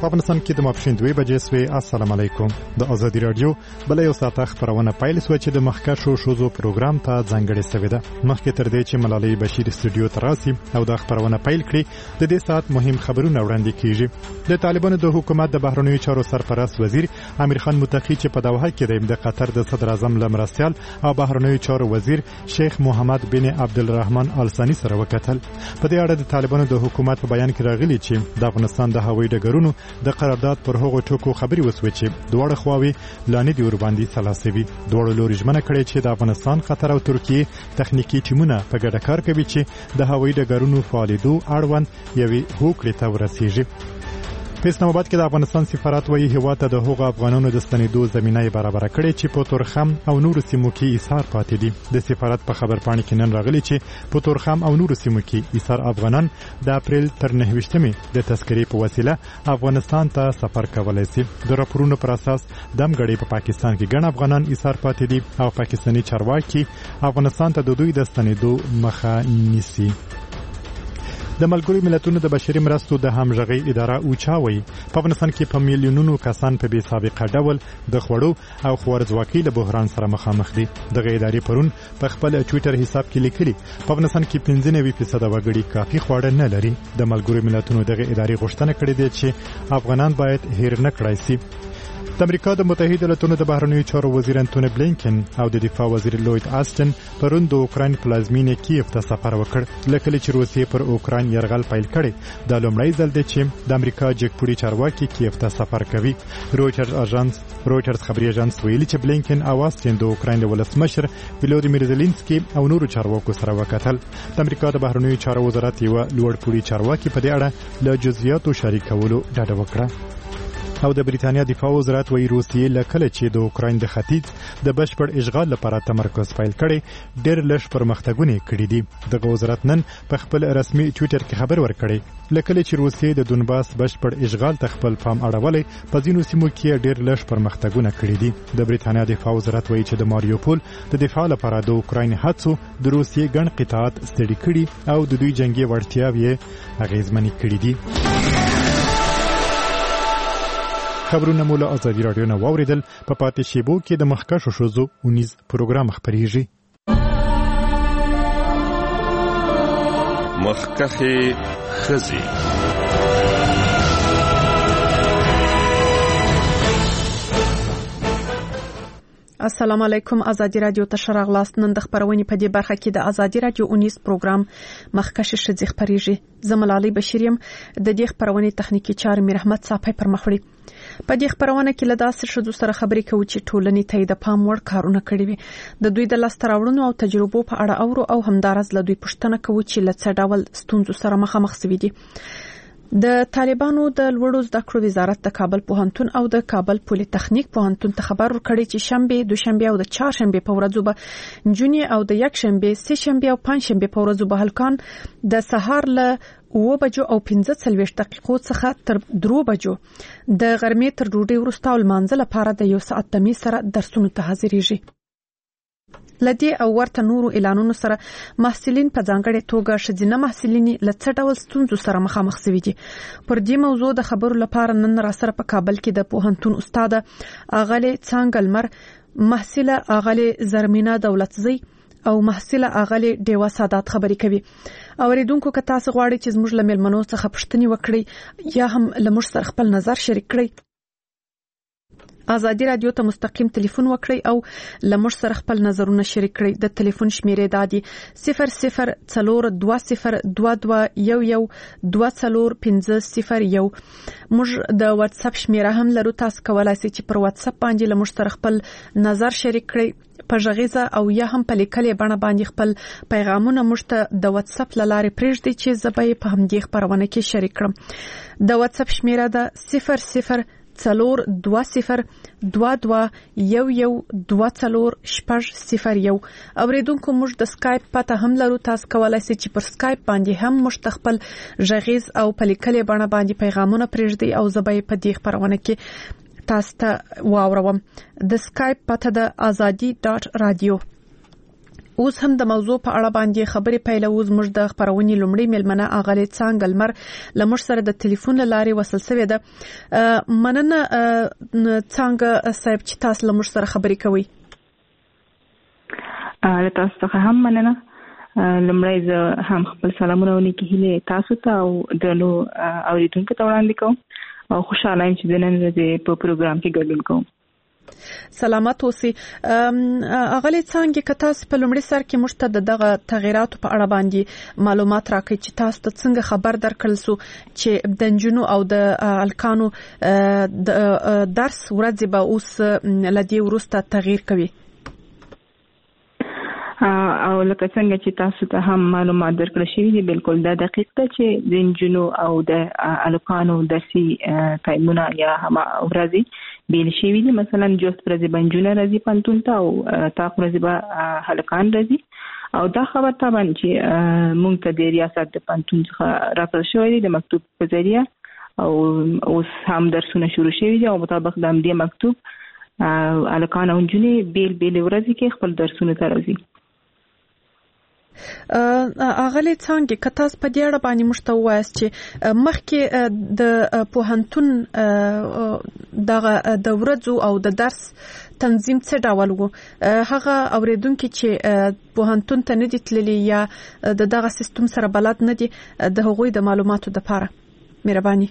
په افغانستان کې د ماپښین 2 بجې سوې. السلام علیکم. د ازادي رادیو بل یو ساعت خبرونه پیل سو چې د مخکښو شوزو پروګرام ته ځانګړې سوې ده. مخکې تر دې چې ملالۍ بشیر استودیو ته راسي او د خبرونه پیل کړي، د دې ساعت مهم خبرونه وړاندې کیږي. د طالبانو د حکومت د بهرنیو چارو سرپرست وزیر امیر خان متقی چې په دوحه کې د قطر د صدر اعظم لمرستیال او بهرنیو چارو وزیر شیخ محمد بن عبدالرحمن آل ثانی سره وکتل. په دې اړه د طالبانو د حکومت په بیان کې راغلي چې د افغانستان د هوایي ډګرونو د قرارداد پر هغو ټکو خبري وسوي چې دواړه خواوې لاندې دی ور باندې سلاسوي. دواړو لوري ژمنه کړې چې د افغانستان، قطر او ترکیه تخنیکی ټیمونه په ګډه کار کوي چې د هوایي ډګرونو فعالیدو اړوند یوې هوکړې ته ورسیږي. په اسلام آباد کې د افغانستان سفارت وایي هیواد ته د هغو افغانانو د ستنېدو زمینه برابر کړې چې په تورخم او نورو سیمو کې ایثار پاتې دي. د سفارت په خبرپاڼه کې نن راغلي چې په تورخم او نورو سیمو کې ایثار افغانان د اپریل تر 9 د تذکرې په وسیله افغانستان ته سفر کولای شي. د راپورونو پر اساس دمګړې په پاکستان کې ګڼ افغانان ایثار پاتې دي او پاکستاني چارواکي افغانستان ته د دوی د ستنېدو مخه نیسي. د ملګرو ملتونو د بشري مرستو د همغږي اداره اوچاوي په افغانستان کې په میلیونونو کسان په بې سابقه ډول د خوړو او خوارځواکۍ له بحران سره مخامخ دي. دغه ادارې پرون په خپل ټوئیټر حساب کې لیکلي په افغانستان کې 95% وګړي کافي خواړه نه لري. د ملګرو ملتونو دغه ادارې غوښتنه کړې ده چې افغانان باید هیر نه کړای شي. د امریکا د متحده ایالاتونو د بهرنیو چارو وزیر انټونی بلینکن او د دفاع وزیر لوید آستن پرون د اوکراین پلازمینې کیف ته سفر وکړ. لکه چې روسیې پر اوکراین یرغل پیل کړي، د لومړی ځل دی چې د امریکا جګپوړي چارواکي کیف ته سفر کوي. رویټرز خبري اژانس ویلي چې بلینکن او آستن د اوکراین ولسمشر ولودیمیر زيلنسکي او نورو چارواکو سره وکتل. د امریکا د بهرنیو چارو وزارت یو لوړپوړي چارواکي په دې اړه له جزئیاتو شریکولو ډاډه وکړه. او د بریتانیا دفاع وزارت وایي روسیې لکه چې د اوکراین د ختیځ د بشپړ اشغال لپاره تمرکز پیل کړي، ډېر لږ پرمختګونه کړي دي. دغه وزارت نن په خپل رسمي ټوئیټر کې خبر ورکړي لکه چې روسیې د دونباس بشپړ اشغال ته خپل پام اړولې، په ځینو سیمو کې ډېر لږ پرمختګونه کړي دي. د بریتانیا دفاع وزارت وایي چې د ماریوپول د دفاع لپاره د اوکراین هڅو د روسیې ګڼ قطاعات ستړي کړي او د دوی جنگي وړتیاوې اغیزمنې کړي دي. خبرونه مو له ازادي رادیو نه واوریدل. په پاتې شیبو کې د مخکښو شوزو اونیز پروګرام خبرېږي. مخکښې ښځې. السلام علیکم. ازادي رادیو ته شراغلاست. نن د خبرونې په دې برخه کې د ازادي رادیو اونیز پروګرام مخکښې ښځې خبرېږي. زه ملالۍ بشیریم. د دې خبرونې تخنیکی چارې میر احمد صاحب پر مخ وړي. په دې خبرونه کې له داسې شذو سره خبرې کوو چې ټولنې ته د پام وړ کارونه کړي وي. د دوی د لاس تراوړنو او تجربو په اړه او همدارس له دوی پوښتنه کوو چې له څه ډول ستونزو سره مخامخ شوي دي. د طالبانو د لوړو زده کړو وزارت د کابل پوهنتون او د کابل پولی تخنیک پوهنتون ته خبر ورکړی چې شنبه، دوشنبه او د چهارشنبه په ورځو به جونی او د یکشنبه، سهشنبه او پنځشنبه په ورځو به هلکان د سهار له 9 بجو او 45 دقیقو څخه تر 3 بجو د غرمې تر ډوډۍ وروسته او لمانځه لپاره د 1 ساعت دمې سره درسونو ته حاضرېږي. لدی او ورته نورو اعلانونو سره محصلین په ځانګړې توګه شذینه محصلین له څه ډول ستونزو سره مخامخ شوي دي. پر دې موضوع د خبرو لپاره نن را سره په کابل کې د پوهنتون استاد اغلی څنګلمر، محصله اغلی زرمینا دولتزی او محصله اغلی دیوا سادات خبرې کوي. اوریدونکو که تاسو غواړئ چې زموږ له مېلمنو څخه پوښتنې وکړئ یا هم له موږ سره خپل نظر شریک کړئ، ازادي رادیو ته مستقیم ټلیفون وکړئ او له موږ سره خپل نظرونه شریک کړئ. د ټلیفون شمیرې دادي 004222112450. موږ د واتس اپ شمیره هم لرو، تاسو کولای شئ چې پر واتس اپ باندې له موږ سره خپل نظر شریک کړئ په ژغیزه او یا هم په لیکلې بڼه باندې خپل پیغامونه موږ ته د واتس اپ لارې پرېږدئ چې زه به په همدې خبرونه کې شریک کړم. د واتس اپ شمیره ده 004222112401. اوریدونکو موږ د سکایپ پته هم لرو، تاسو کولای شئ چې پر سکایپ باندې هم موږ خپل ژغیز او په لیکلې بڼه باندې پیغامونه پرېږدئ او زه به په دې خبرونه کې تاسو ته واوروم. د سکایپ پته د azadi.radio. اوس هم د موضوع په اړه باندې خبرې پیلوو. زموږ د خبرونې لومړی ملمنه اغلې څنګه لمر لمر سره د ټلیفون لارې وصل شوې ده. مننه څنګه صاحب چې تاسو لمر سره خبرې کوي. تاسو ته هم مننه. لمړی زه هم خپل سلامونه ونیکې هیله تاسو ته او درنو اوریدونکو ته وړاندې کوم او خوشاله یم چې د نن ورځې په پروګرام کې ګډون کوم. سلامات اوسئ. اغلی څنګه که تاسو په لومړي سر کې موږ ته دغه تغیراتو په اړه باندې معلومات راکړئ چې تاسو ته څنګه خبر درکړل سو چې د نجونو او د الکانو درس ورځې به اوس لدی ورسته تغییر کوي. او لکه څنګه چې تاسو ته هم معلومات درکړل شوی دي، بالکل دا دقیق ده چې د نجونو او د الکانو درسي ټایمونه یا هم ورځې بیل شوی دي. مثلا جوست ورځې بنجونه راځي پانتون ته او تاق ورځې به هلکان راځي. او دا خبر طبعا چې مونږ ته د ریاست د پانتون څخه راکړل شوی دی د مکتوب په ذریعہ، او اوس هم درسونه شروع شوی دي او مطابق د دې مکتوب الکان او نجونې بیل ورځې کې خپل درسونه ته راځي. اغلی څنګه که تاسو په دې اړه باندې موږ ته وایاست چې مخکې د پوهنتون د ورځو او د درس تنظیم څه ډول وو؟ هغه اوریدونکو چې پوهنتون ته نه دي تللي یا دغه سیستم سره بلد نه دي د هغوی د معلوماتو لپاره مهرباني.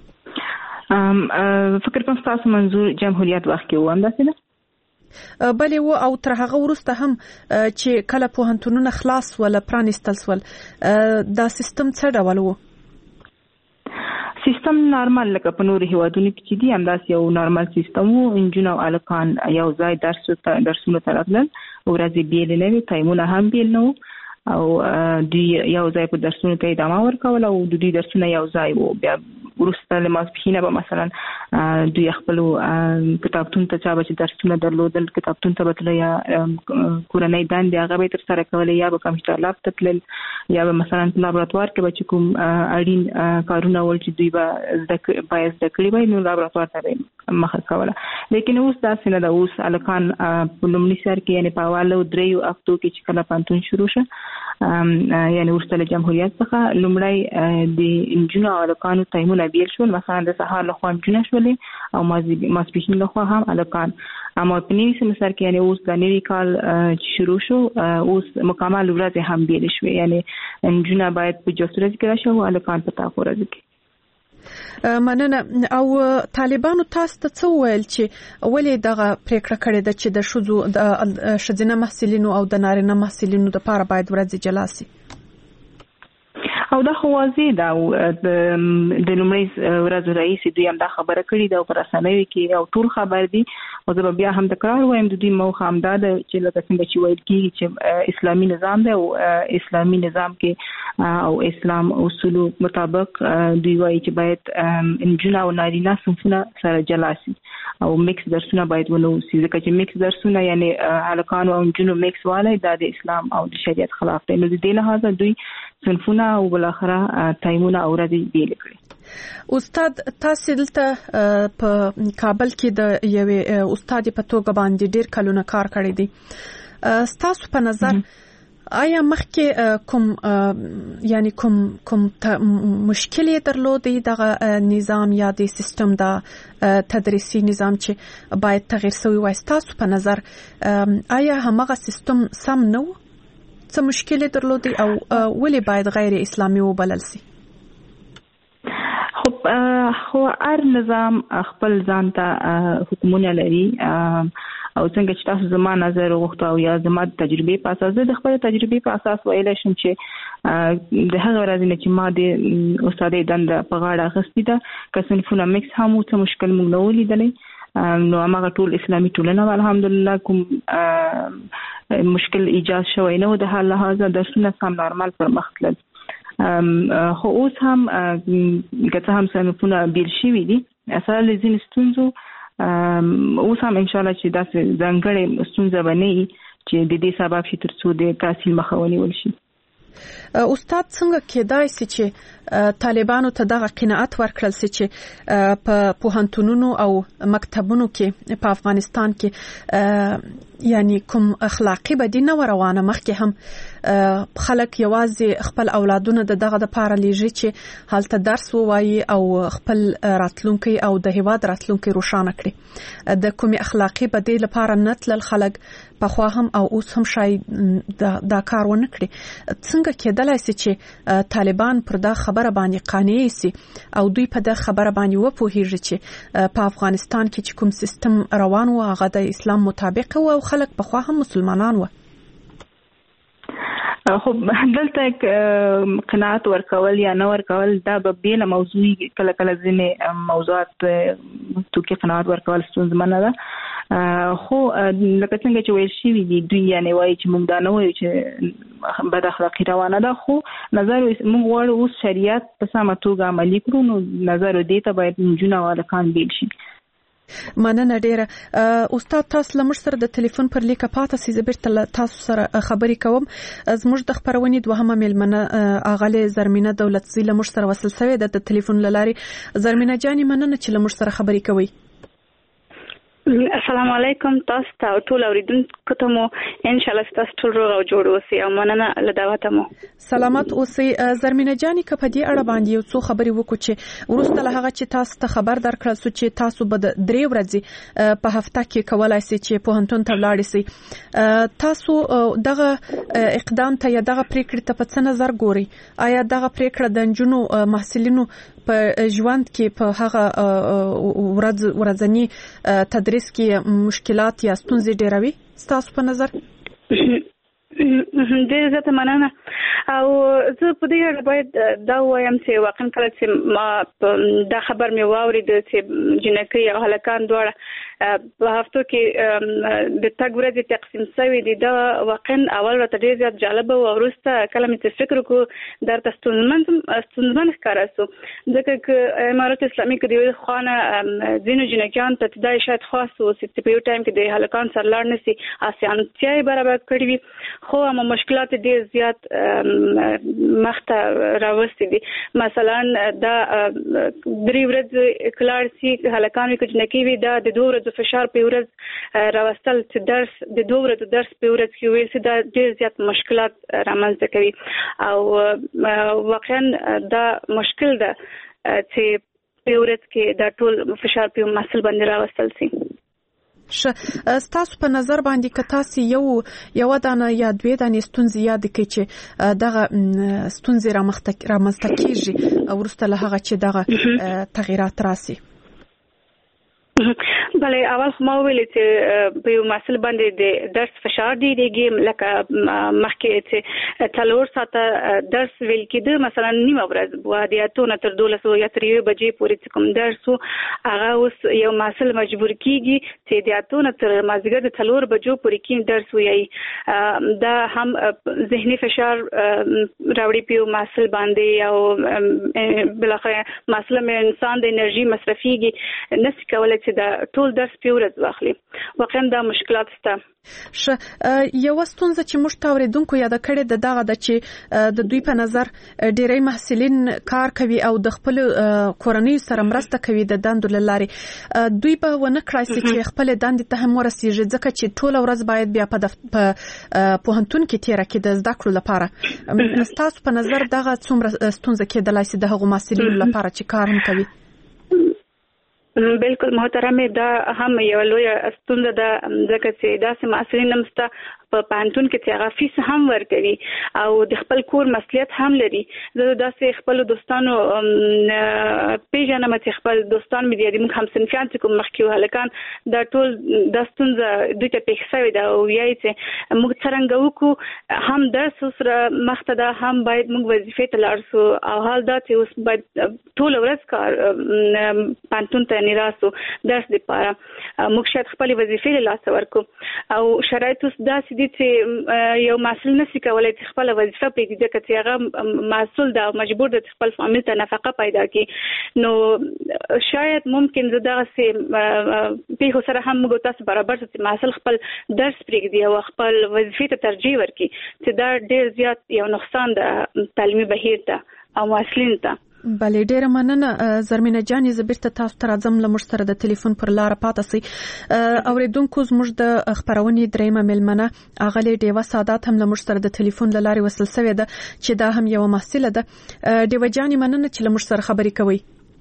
فکر کوم تاسو منظور جمهوریت وخت کې و هم داسې ده؟ بلې و او تر هغه وروسته هم چې کله پوهنتونونه خلاص ولا پرانیستل سول دا سیستم څه ډول وو؟ سیستم نارمل لکه په نورو هیوادونو کې چې دي همداسې یو نارمل سیستم وو. نجونې او الکان یو ځای درسونه ته راتلل، ورځې بیل نه وي، ټایمونه هم بیل نه وو او دوی یو ځای په درسونو ته ادامه ورکول او دوی درسونه یو ځای وو. بیا ورسته له ماسپښینه به مثلا دوی خپل کتابتون ته چا به چې درسونه درلودل کتابتون ته بتل یا کورنۍ دندې هغه به تر سره کولې یا به کمپیوټر لاب ته تلل یا به مثلا لابراتوار کې به کوم اړین کارونه ول چې دوی به باید زده کړي وي نو لابراتوار ته مخه کوله. لیکن اوس داسې نه ده. اوس الکان په لومړي سر کې یعنې په اولو 3 هفتو کې چې کله پانتون شروع شه یعنې وروسته له جمهوریت څخه لومړی د نجونو او الکانو ټایمونه بیل شول. مثلا د سهار لخوا نجونې شولې او ماسپښین لخوا هم الکان. اما په نوي سمستر کې یعنې اوس د نوي کال چې شروع شو اوس مکمل ورځې هم بیل شوې، یعنې نجونې باید په جوست ورځ کې راشي او الکان په تاق ورځ کې. مننه. او طالبانو تاسو ته څه ویل چې ولې دغه پریکړه کړې ده چې د ښځینه محصلینو او د نارینه محصلینو لپاره باید ورځې جلا شي؟ او دا خو واضح ده. د لومړي ورځ رئیس دوی هم دا خبره کړې ده او پر رسنیو کې او ټول خبر دي. او زه بیا هم تکرار وایم د دوی موخه هم دا ده چې لکه څنګه چې ویل کېږي چې اسلامي نظام دی او اسلامي نظام کې او اسلام اصولو مطابق دوی وایي چې باید نجونې او نارینه صنفونه سره جلا شي او میکس درسونه باید ونه وسي، ځکه چې میکس درسونه یعنی الکانو او نجونو میکس والی دا د اسلام او د شریعت خلاف دی. نو د دې لحاظه دوی صنفونه او بالاخره ټایمونه او ورځې بیل کړي. استاد تاسو دلته په کابل کې د یوې استاد په توګه باندې ډیر کلونه کار کړی دی. تاسو په نظر آیا مخکې کوم مشکل درلودي دغه نظام یا د سیستم د تدریسي نظام چې باید تغییر شوی وای؟ تاسو په نظر آیا همغه سیستم سم نه و؟ څه مشکل درلودي او ولې باید غیر اسلامي وبلل شي؟ خو هر نظام خپل ځان ته حکمونه لري او څنګه چې تاسو زما نظر وغوښتو او یا زما تجربه په اساس د خپل تجربه په اساس ویل شم چې د هغه ورځې نه چې ما د استادې دنده په غاړه اخیستې ده که صنفونه میکس هم څه مشکل موږ نه ولیدلی. نو هغه ټول اسلامي ټولنه الحمدلله کوم مشکل ایجاد شوی نه و. د حال لحاظه درسونه سم نارمل پر مخ تلل. خو اوس هم که څه هم صنفونه بیل شوي دي اصلا له ځینې ستونزو اوس هم انشاءالله چې داسې ځانګړې ستونزه به نه وي چې د دې سبب شي تر څو د تحصیل مخه ونیول شي. استاد څنګه کېدای شي چې طالبانو ته دغه قناعت ورکړل شي چې په پوهنتونونو او مکتبونو کې په افغانستان کې یعنی کوم اخلاقی بدینه روانه مخکې هم خلک یوازې خپل اولادونه دغه د پاره لیږي چې حالت درس ووایي او خپل راتلونکي او د هیواد راتلونکي روښانه کړي د کوم اخلاقی بدیل لپاره نتل خلک په خوا هم او اوس هم شاید دا کار ونه کړي څنګه کېدلای شي چې طالبان پر دا خبره باندې قانع شي او دوی په دا خبره باندې وپوهیږي چې په افغانستان کې چې کوم سیستم روان و هغه د اسلام مطابق او خلک په خوا هم مسلمانان و خو دلته قناعت ورکول یا نه ورکول دا به بیل موضوع کله کله ځینې موضوعات توکي قناعت ورکول ستونزمنه ده خو لکه څنګه چې ویل شوی دی دوی یعنی وایي چې موږ دا نه وایو چې بد اخلاقی روانه ده خو نظر موږ غواړو اوس شریعت په سمه توګه عملي کړو نو نظر دې ته باید نجونه او هلکان بیل شي مننه ډیره استاد تاسو لمر سره د ټلیفون پر لیکه پاته سي زبرته تاسو سره خبرې کوم زموږ د خبرونې دوهمه ملمنه اغاله زرمینه دولت زی لمر سره وصل شوی د ټلیفون لاري زرمینه جاني مننه چې لمر سره خبرې کوي السلام علیکم تاسو ته ټول اوریدونکو ته مو ان شاء الله تاسو ټول روغ او جوړ اوسئ او مننه له دعوت مو سلامت اوسئ زرمینه جاني که په دې اړه باندې یو څو خبرې وکړو چې ورسته له هغه چې تاسو ته خبر درکړل سو چې تاسو به د 3 ورځې په هفته کې کولای شئ چې پوهنتون ته ولاړ شئ تاسو دغه اقدام ته یا دغه پریکړه ته په څه نظر ګوري آیا دغه پریکړه د جنونو محصلینو په ژوند کې په هغه ورځنی تدریس کې مشکلات یا ستونزې ډېروي تاسو په نظر ډېر زیاته مننه او زه په دې اړه باید دا وایم چې واقعا کله چې ما دا خبر مې واورید چې جنکۍ او هلکان دواړه په هفتو کې د تګ ورځې تقسیم شوی دي دا واقعا اول راته ډېر زیات جالب او وروسته کله مې فکر وکړ درته ستونزمن ښکاره شو ځکه چې امارت اسلامي کې د خوانه ځینو جنکیان ته دا شاید خاص و چې په یو ټایم کې د هلکان سره لاړ نشي اسانتیا برابر کړی وي خو هم مشکلات ډېر زیات مخته راوستي دي مثلا دا 3 ورځې کلاړ سي هلکان کې جنکی وي دا د 2 ورځې فشار په ورځ راوستل چې درس د 2 ورځې درس په ورځ کې ویل چې دا ډېر زیات مشکلات رامنځته کوي او واقعا دا مشکل ده چې په ورځ کې دا ټول فشار په محصل باندې راوستل شي تاسو په نظر باندې که تاسو یو دانه یا 2 دانې ستونزې یاد کړئ چې دغه ستونزې رامنځته کیږي او ورسته له هغه چې دغه تغیرات راسي بله اول ما ویل چې په یو محصل باندې د درس فشار ډیریږي لکه مخکې چې 4 ساعته درس ویل کېده مثلا نیمه ورځ و د اتونه تر 12 یا 3 بجې پورې کوم درس هغه اوس یو محصل مجبور کیږي چې د اتونه تر مازیګر د 4 بجو پورې کې درس وایي دا هم ذهني فشار راوړي په محصل باندې او بلخره محصل انسان د انرژي مصرفيږي نس کولای چې دا ټول درس په ورځ واخلي واقعا دا مشکلات شته یو ستونزه چې موږ تاوریدونکو یاد کړې دغه د چې د دوی په نظر ډېری محصلین کار کوي او د خپل کورنۍ سره مرسته کوي د دندو لارې دوی به ونه کړای چې خپل دند ته هم ورسیږي ځکه چې ټول ورځ باید بیا په پوهنتون کې تیر کړي د زده کړو لپاره تاسو په نظر دغه څومره ستونزه کېدلای شي د هغو محصلینو لپاره چې کار هم کوي بالکل محترمه دا هم یو لوی ستونزه ده ځکه چې دا سم محصلین نمسته په پانتون کې چې هغه فیس هم ورکوي او د خپل کور مسؤلیت هم لري زه داسې خپل دوستانو پیژنم چې خپل دوستان مې دي موږ هم صنفیان چې کوم مخکې هلکان دا ټول د ستونزه دوی ته پېښ شوی دا او یای چې موږ څنګه وکړو هم درس سره مخته دا هم باید موږ وظیفې ته لاړ شو او حال دا چې اوس باید ټول ورځ کار پانتون ته نه راسو درس لپاره موږ شاید خپل وظیفې له لاس ورکو او شرایط اوس داسې پرېږدي چې یو مسؤل نشي کولای چې خپل وظیفه پرېږدي چې هغه مسؤل ده او مجبور ده خپل فامیل ته نفقه پیدا کړي نو شاید ممکن زه دغه سي په سره هم موږ تاسو برابر چې مسؤل خپل درس پرېږدي او خپل وظیفې ته ترجیح ورکړي چې دا ډېر زیات یو نقصان ده تعلیمي بهیر ته او مسؤلین ته. بلې ډېره مننه زرمینه جانې زه بیرته تاسو ته راځم له موږ سره د ټلیفون پر لاره پاتې سئ. اوریدونکو زموږ د خپرونې دریمه مېلمنه اغلې ډیوه سادات هم له موږ سره د ټلیفون له لارې وصل شوې ده چې دا هم یو محصله ده. ډیوه جانې مننه چې له موږ سره خبرې کوي.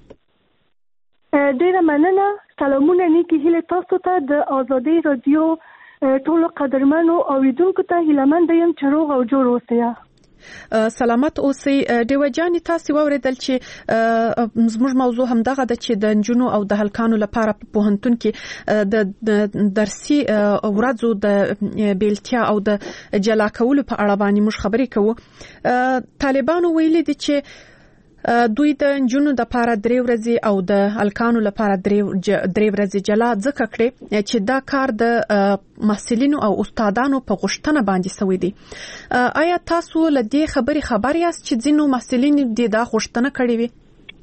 ډېره مننه. سلامونه نیکی هیله تاسو ته د آزادۍ رادیو ټولو قدرمنو اوریدونکو ته هیلهمند یم چې روغ او جوړ اوسئ. سلامت اوسئ. ډیوه جانې تاسو واوریدل چې زموږ موضوع هم دغه ده چې د نجونو او د هلکانو لپاره په پوهنتون کې د درسي ورځو د بیلتیا او د جلا کولو په اړه باندې موږ خبرې کوو. طالبانو ویلي دي چې دوی د نجونو د لپاره 3 ورځې او د هلکانو لپاره 3 ورځې جلا ځکه کړي چې دا کار د محصلینو او استادانو په غوښتنه باندې شوی دی. آیا تاسو له دې خبرې خبر یاست چې ځینو محصلین دا غوښتنه کړې وي؟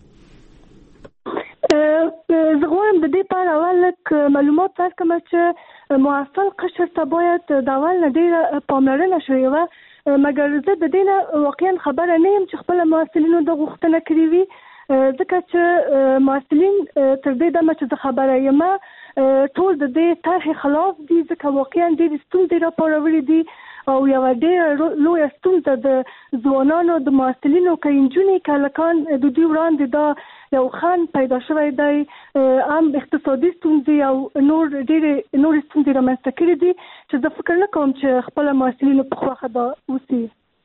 زه غواړم د دې په اړه اول معلومات ورکړم چې محصل قشر ته باید د اول نه ډېره پاملرنه شوې وه، مګر زه د دې نه واقعا خبره نه یم چې خپل محصلینو د غوښتنه کړې وي، ځکه چې محصلین تر دې دمه چې زه خبره یم ټول د دې طرحې خلاف دي، ځکه واقعا ډېرې ستونزې راپارولې دي او یوه ډېره لویه ستونزه د ځوانانو د محصلینو که نجونې که هلکان د دوی وړاندې دا یو خنډ پیدا شوی دی، هم اقتصادي ستونزې او نورې ستونزې رامنځته کړي دي چې زه فکر نه کوم چې خپله محصلینو په خوښه دا اوسي.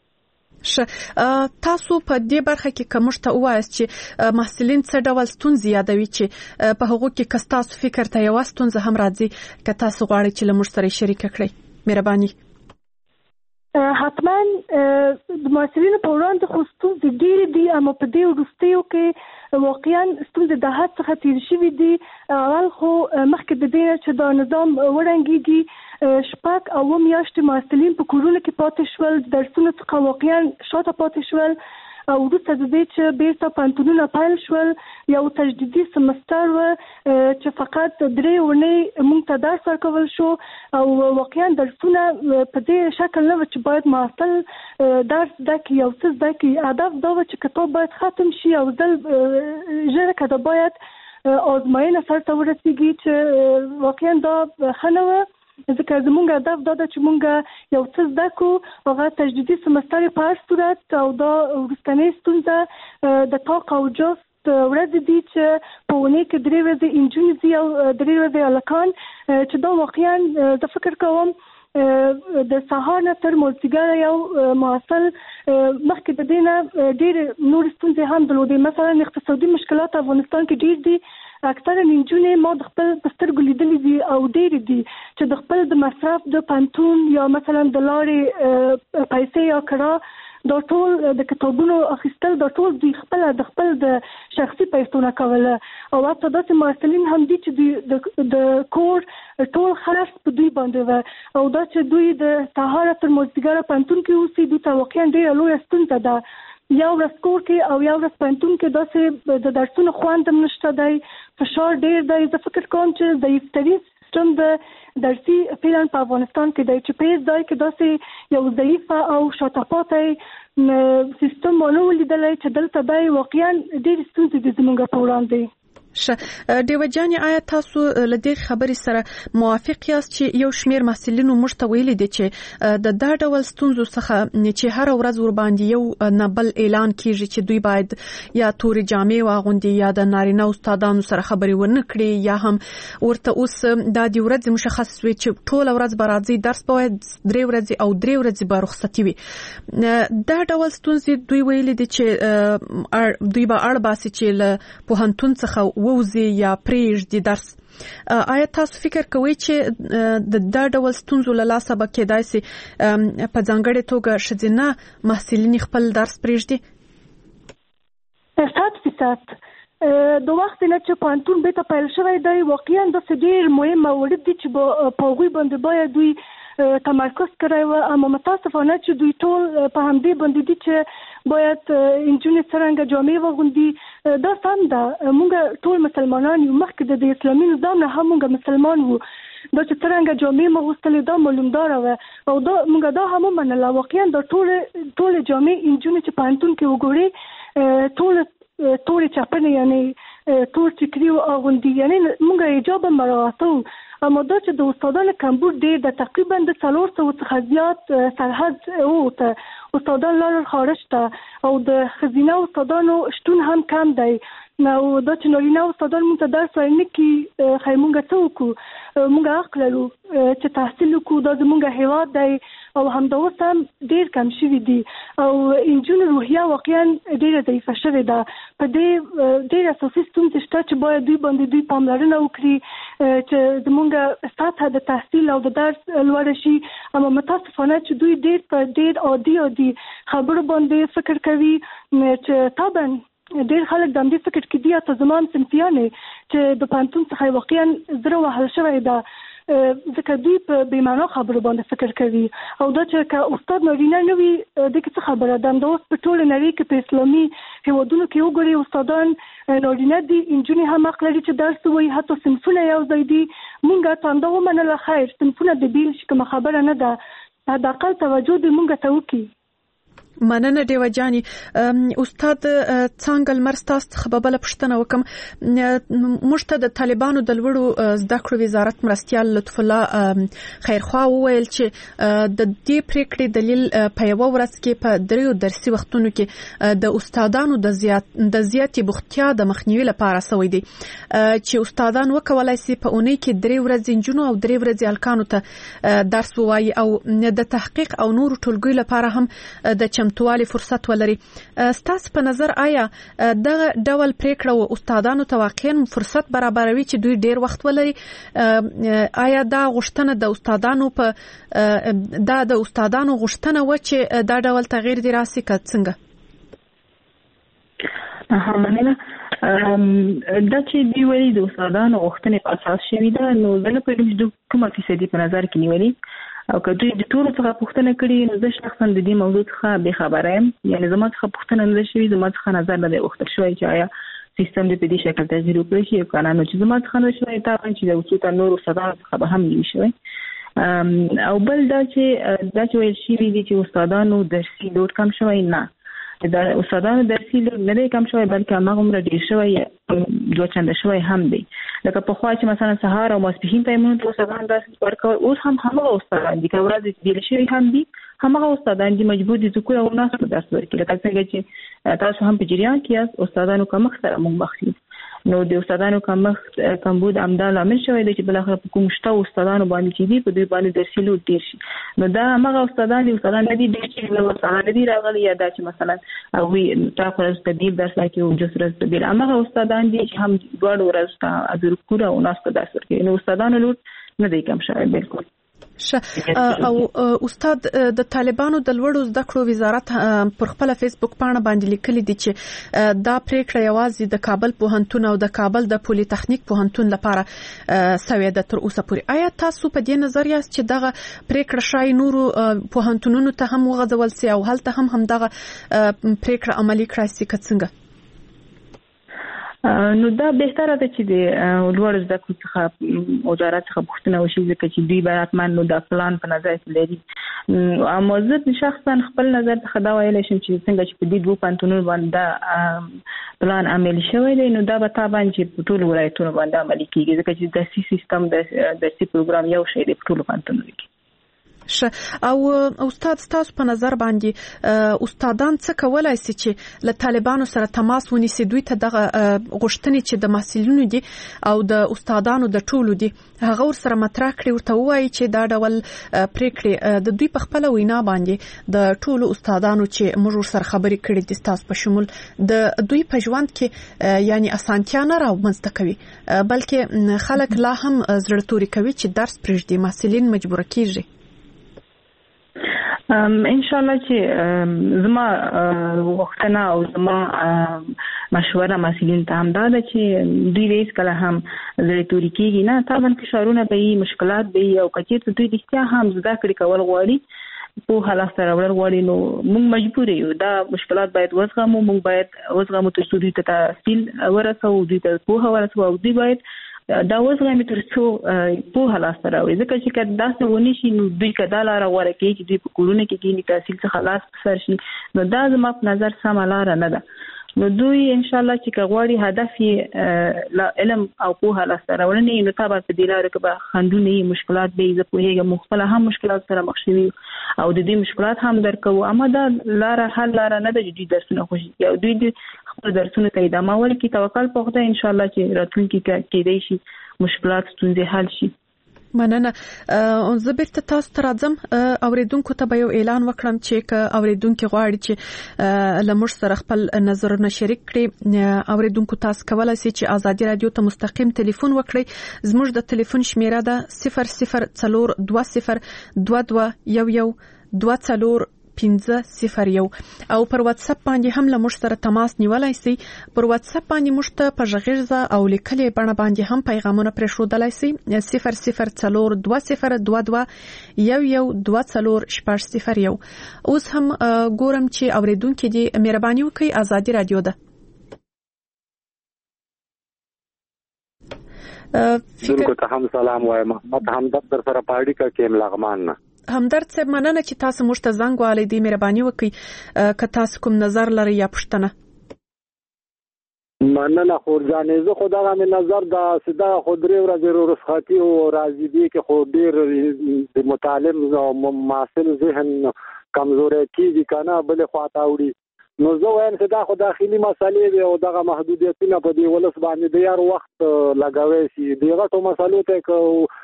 تاسو په دې برخه کې کومش ته وایست چې محصلین څه ډول ستونزې یادوي چې په هغه کې که تاسو فکر ته یو ستونزه هم راځي که تاسو غواړئ چې له موږ سره شریک کړئ؟ مهرباني. حتما د محصلینو په وړاندې خو ستونزې ډېرې دي، اما په دې وروستیو کې واقعا ستونزې د حد څخه تېر شوي دي. اول خو مخکې د دې چې دا نظام وړاندېږي 6 او 7 میاشتې محصلین په کورونو کې پاتې شول، درسونو څخه واقعا شاته پاتې شول او وروسته د دې چې بیرته پوهنتونونه پیل شول یو تجدیدي سمستر و چې فقط 3 اونۍ موږ ته درس ورکول شو او واقعا درسونه په دې شکل نه و چې باید محصل درس زده کړي او څه زده کړي. هدف دا و چې کتاب باید ختم شي او ژر که دا باید آزموینه سرته ورسیږي چې واقعا دا ښه نه وه، ځکه زمونږ هدف دا ده چې مونږ یو څه زده کړو، هغه تجدیدي سمستر په هر صورت او دا وروستنۍ ستونزه د طاق او جست ورځې دي چې په اونۍ کې 3 ورځې نجونې دي او 3 ورځې هلکان، چې دا واقعا زه فکر کوم د سهار نه تر مازدیګره یو محصل مخکې د دې نه ډېرې نورې ستونزې هم درلودې. مثلا اقتصادي مشکلات افغانستان کې ډېر دي، اکثره نجونې ما د خپل په سترګو لیدلې دي او ډېرې دي چې د خپل د مصرف د پوهنتون یا مثلا د لارې پیسې یا کرا دا ټول د کتابونو اخیستل دا ټول دوی د خپل د شخصي پیسو نه کوله او حتی داسې محصلین هم دي چې د کور ټول خرڅ په دوی باندې و او دا چې دوی د سهار تر مازدیګره پوهنتون کې اوسي دوی ته واقعا ډېره لویه ستونزه ده. یو ورځ کور کې او یو ورځ پوهنتون کې داسې د درسونو خوند هم نشته دی، فشار ډېر دی. زه فکر کوم چې ضعیفترین سیستم د درسي فعلا په افغانستان کې دی چې په هېڅ ځای کې داسې یو ضعیفه او شاته پاتې سیستم ونه ولیدلی چې دلته دی واقعا ډېرې ستونزې دي زموږ په وړاندې. ډیوه جانې آیا تاسو له دې خبرې سره موافق یاست چې یو شمیر محصلینو موږ ته ویلي دي چې د دا ډول ستونزو څخه چې هر ورځ ور باندې یو نبل اعلان کیږي چې دوی باید یا تورې جامې واغوندي یا د نارینه استادانو سره خبرې ونه کړي یا هم ورته اوس د دې ورځ مشخص وي چې ټول ورځ به راځي درس باید 3 ورځې او 3 ورځې به رخصتي وي. دا ډول ستونزې دوی ویلي دي چې دوی به اړ باسي چې له پوهنتون څخه ووزي یا پریږدي درس. آیا تاسو فکر کوئ چې د دا ډول ستونزو له لاسه به کېدای سي په ځانګړې توګه ښځینه محصلین خپل درس پریږدي؟ 100% د وخت نه چې پوهنتون بیرته پیل شوی دی واقعا داسې ډېر مهم موارد دي چې په هغوی باندې باید دوی تمرکز کړی و، اما متاسفانه چې دوی ټول په همدې باندې دي چې باید انجونې څرنګه جامې واغوندي. دا سم ده، موږ ټول مسلمانان یو، مخکې د اسلامي نظام نه هم موږ مسلمان وو. دا چې څرنګه جامې مغوستلې دا معلومداره وه او دا موږ دا هم ومنله. واقعا دا ټول جامې انجونې چې پوهنتون کې وګورې ټولې چپنې یعنې ټول ټیکري اغوندي، یعنې موږ حجاب هم مراعاتو. اما دا چې د استادانو کمبود ډېر د تقریبا د 400 څخه زیات سرحد ووته، استادان لاړل خارج ته او د ښځینه استادانو شتون هم کم دی. نو دا چې نارینه استادان موږ ته درس ویل نه کړي، ښایي موږ څه وکړو؟ موږ حق لرو چې تحصیل وکړو، دا زموږ هیواد دی او همدا اوس هم ډېر کم شوي دي او انجونو روحیه واقعا ډېره ضعیفه شوې ده. په دې ډېر اساسي ستونزې شته چې باید دوی باندې دوی پاملرنه وکړي چې زموږ سطحه د تحصیل او د درس لوړه شي. اما متاسفانه چې دوی ډېر عادي خبرو باندې فکر کوي چې طبعا ډېر خلک د همدې فکر کې دي، حتی زما هم صنفیانې چې د پوهنتون څخه واقعا زړه وهل شوی ده ځکه دوی په بېمعنا خبرو باندې فکر کوي. او دا چې که استاد نارینه نه وي دې کې څه خبره ده؟ همدا اوس په ټوله نړۍ کې په اسلامي هېوادونو کې وګورئ استادان نارینه دي، نجونې هم حق لري چې درس ووایي، حتی صنفونه یو ځای دي. مونږ ته همدا ومنله، خیر صنفونه د بیل شي کومه خبره نه ده، حداقل توجه دې مونږ ته وکړي. مننه ډیوه جاني. استاد څنګه لمرستاس څخه بل پښتنه وکم، موږ ته د طالبانو د لوړو زده کړو وزارت مرستيال لطف الله خیرخوا وویل چې د دې پریکړې دلیل په یو ورځ کې په دریو درسي وختونو کې د استادانو د زیاتې بوختیا د مخنیوي لپاره سوی دی چې استادان وکولای شي په اونۍ کې 3 ورځې جنو او 3 ورځې الکانو ته درس ووایي او د تحقیق او نور ټولګي لپاره هم د چمتووالي فرصت ولري. ستاسو په نظر آیا دغه ډول پریکړه او استادانو ته واقعا فرصت برابروي چې دوی ډیر وخت ولري؟ آیا دا غوښتنه د استادانو د استادانو غوښتنه و چې دا ډول تغییر دی راسي که څنګه؟ مننه. دا چې دی ویلي د استادانو غوښتنې په اساس شوي ده، نو زه نه پوهېږم چې کومه فیصدي په نظر کې نیولي او که دوی د ټولو څخه پوښتنه کړې، نو زه شخصا د دې موضوع څخه بېخبره یم. یعنې زما څخه پوښتنه نه ده شوې، زما څخه نظر نه دی غوښتل شوی چې آیا سیستم دې په دې شکل تغییر وکړي شي که نه. نو چې زما څخه نه شوی، طبعا چې د وڅوته نور استادانو څخه به هم نه شوی. او بل دا چې ویل شوي دي چې استادانو درسي لوډ کم شوی، نه، د استادانو درسي لوډ نه دی کم شوی، بلکې هماغومره ډېر شوی، 2 چنده شوی هم دی. لکه پخوا چې مثلا سهار او ماسپښین ټایمونو ته استادان درس ورکول، اوس هم هماغه استادان دي، که ورځې بیل شوي هم دي، هماغه استادان دي مجبور دي چې کوی او ناستو درس ورکړي. لکه څنګه چې تاسو هم په جریان کې یاست، استادانو کمښت سره موږ مخ یو. نو د استادانو کمبود همدا لامل شوی دی چې بلاخره په کوم شته استادانو باندې چې دي په دوی باندې درسي لوډ ډېر شي. نو دا هماغه استادان نه دي ډېر چې نو استادان نه دي راغلي، یا دا چې مثلا هغوی تا ورځ ته بیل درس راکړي او جس ورځ ته بیل، هماغه استادان دي چې هم دواړو ورځو ته حاضر کړو او ناسته درس ورکوي. نو استادانو لوډ نه دی کم شوی بالکل. او استاد د طالبانو د لوړو زده کړو وزارت پر خپل فیسبوک پاڼه باندې لیکلي دي چې دا پریکړه یوازې د کابل پوهنتون او د کابل د پولی تخنیک پوهنتون لپاره سوي ده تر اوسه پورې. آیا تاسو په دې نظر یاست چې دغه پریکړه شای نورو پوهنتونونو ته هم وغځول سي او هلته هم دغه پریکړه عملي کړای سي که څنګه؟ نو دا بهتره ده چې د لوړ زده کړو څخه وزارت څخه پوښتنه وشي، ځکه چې دوی باید حتما نو دا پلان په نظر کې لري. اما زه شخصا خپل نظر څخه دا ویلی شم چې څنګه چې په دې 2 پوهنتونونو باندې دا پلان عملي شوی دی، نو دا به طبعا چې په ټولو ولایتونو باندې عملي کېږي، ځکه چې درسي سیستم درسي پروګرام یو شی دی په ټولو پوهنتونونو کې. او استاد تاسو په نظر باندې استادان څه کولای شي چې له طالبانو سره تماس ونیسي، دوی ته دغه غوښتنې چې د محصلینو دي او د استادانو د ټولو دي هغه ور سره مطرح کړي، ورته وایي چې دا ډول پریکړې د دوی په خپل وینا باندې د ټولو استادانو چې موږ سره خبرې کړې دي تاسو په شمول د دوی په ژوند کې یعنی اسانتیا نه راومنځته کوي، بلکې خلک لا هم زړه توري کوي چې درس پرېږدي، محصلین مجبور کیږي. ان شاء الله چې زما وختونه او زما مشوره مسؤلین ته هم دا ده چې دوی هیڅ کله هم زړه توري کېږي نه، طبعا فشارونه به وي، مشکلات به وي، او کچېرته دوی رښتیا هم زده کړې کول غواړي، په حالت سره وړل غواړي، نو موږ مجبور یو دا مشکلات باید وزغمو، موږ باید وزغمو تر څو دوی ته تحصیل ورسوو، دوی ته پوهه ورسوو، او دوی باید دا وزغمي تر څو په حالت سره وي، ځکه چې کله داسې ونی شي نو دوی کدا لاره غوړه کوي چې دوی په کورونه کې کېني، تحصیل څخه خلاص سر شي، نو دا زما په نظر سمه لاره نه ده. نو دوی ان شاء الله چې کغواړي هدف یې علم او پوهه لاسته راوړنه، نو تابع په دې لاره کې به خندونه مشکلات به زه پوهیږم مختلف هم مشکلات سره مخ شوي او د دې مشکلات هم درکو، اما دا لاره حل لاره نه ده چې دوی درسونه خوشي او دوی خپل درسونه ته ادامه ورکړي، توکل په خدای، ان شاء الله چې راتلونکي کېدای شي مشکلات ستونزې حل شي. مننه. زه بیرته تاسو ته راځم. اوریدونکو ته به یو اعلان وکړم چې که اوریدونکو غواړي چې له موږ سره خپل نظرونه شریک کړي، اوریدونکو تاسو کولای شئ چې آزادي رادیو ته مستقیم ټلیفون وکړئ. زموږ د ټلیفون شمیره ده 0020221124 501 او پر واتس اپ باندې هم له موږ سره تماس نیولای شئ. پر واتس اپ باندې موږ ته په غږیزه او لیکلې بڼه باندې هم پیغامونه پرېښودلای شئ 0040221124 اوس هم ګورم چې اوریدونکو دي مهرباني وکړئ. آزادي رادیو ده. دونکو ته هم سلام وایم. محمد همدرد در سره پاړی کا کېم لغمان نه. همدرد صاحب مننه چې تاسو موږ ته زنګ والي دي، مهرباني وکړئ که تاسو کوم نظر لرئ یا پوښتنه. مننه خورجانې، زه خو دغه مې نظر دا سده خو درې ورځې رخصتي او راځي دي کې خو ډېر د متعلم او معاصر ذهن کمزوری کېږي که نه بلې خواته اوړي، نو زه وایم چې دا خو داخلي مسلې دي او دغه محدودیتونه په دې ولس باندې د یار وخت لګوي شي، د غټو مسلو ته که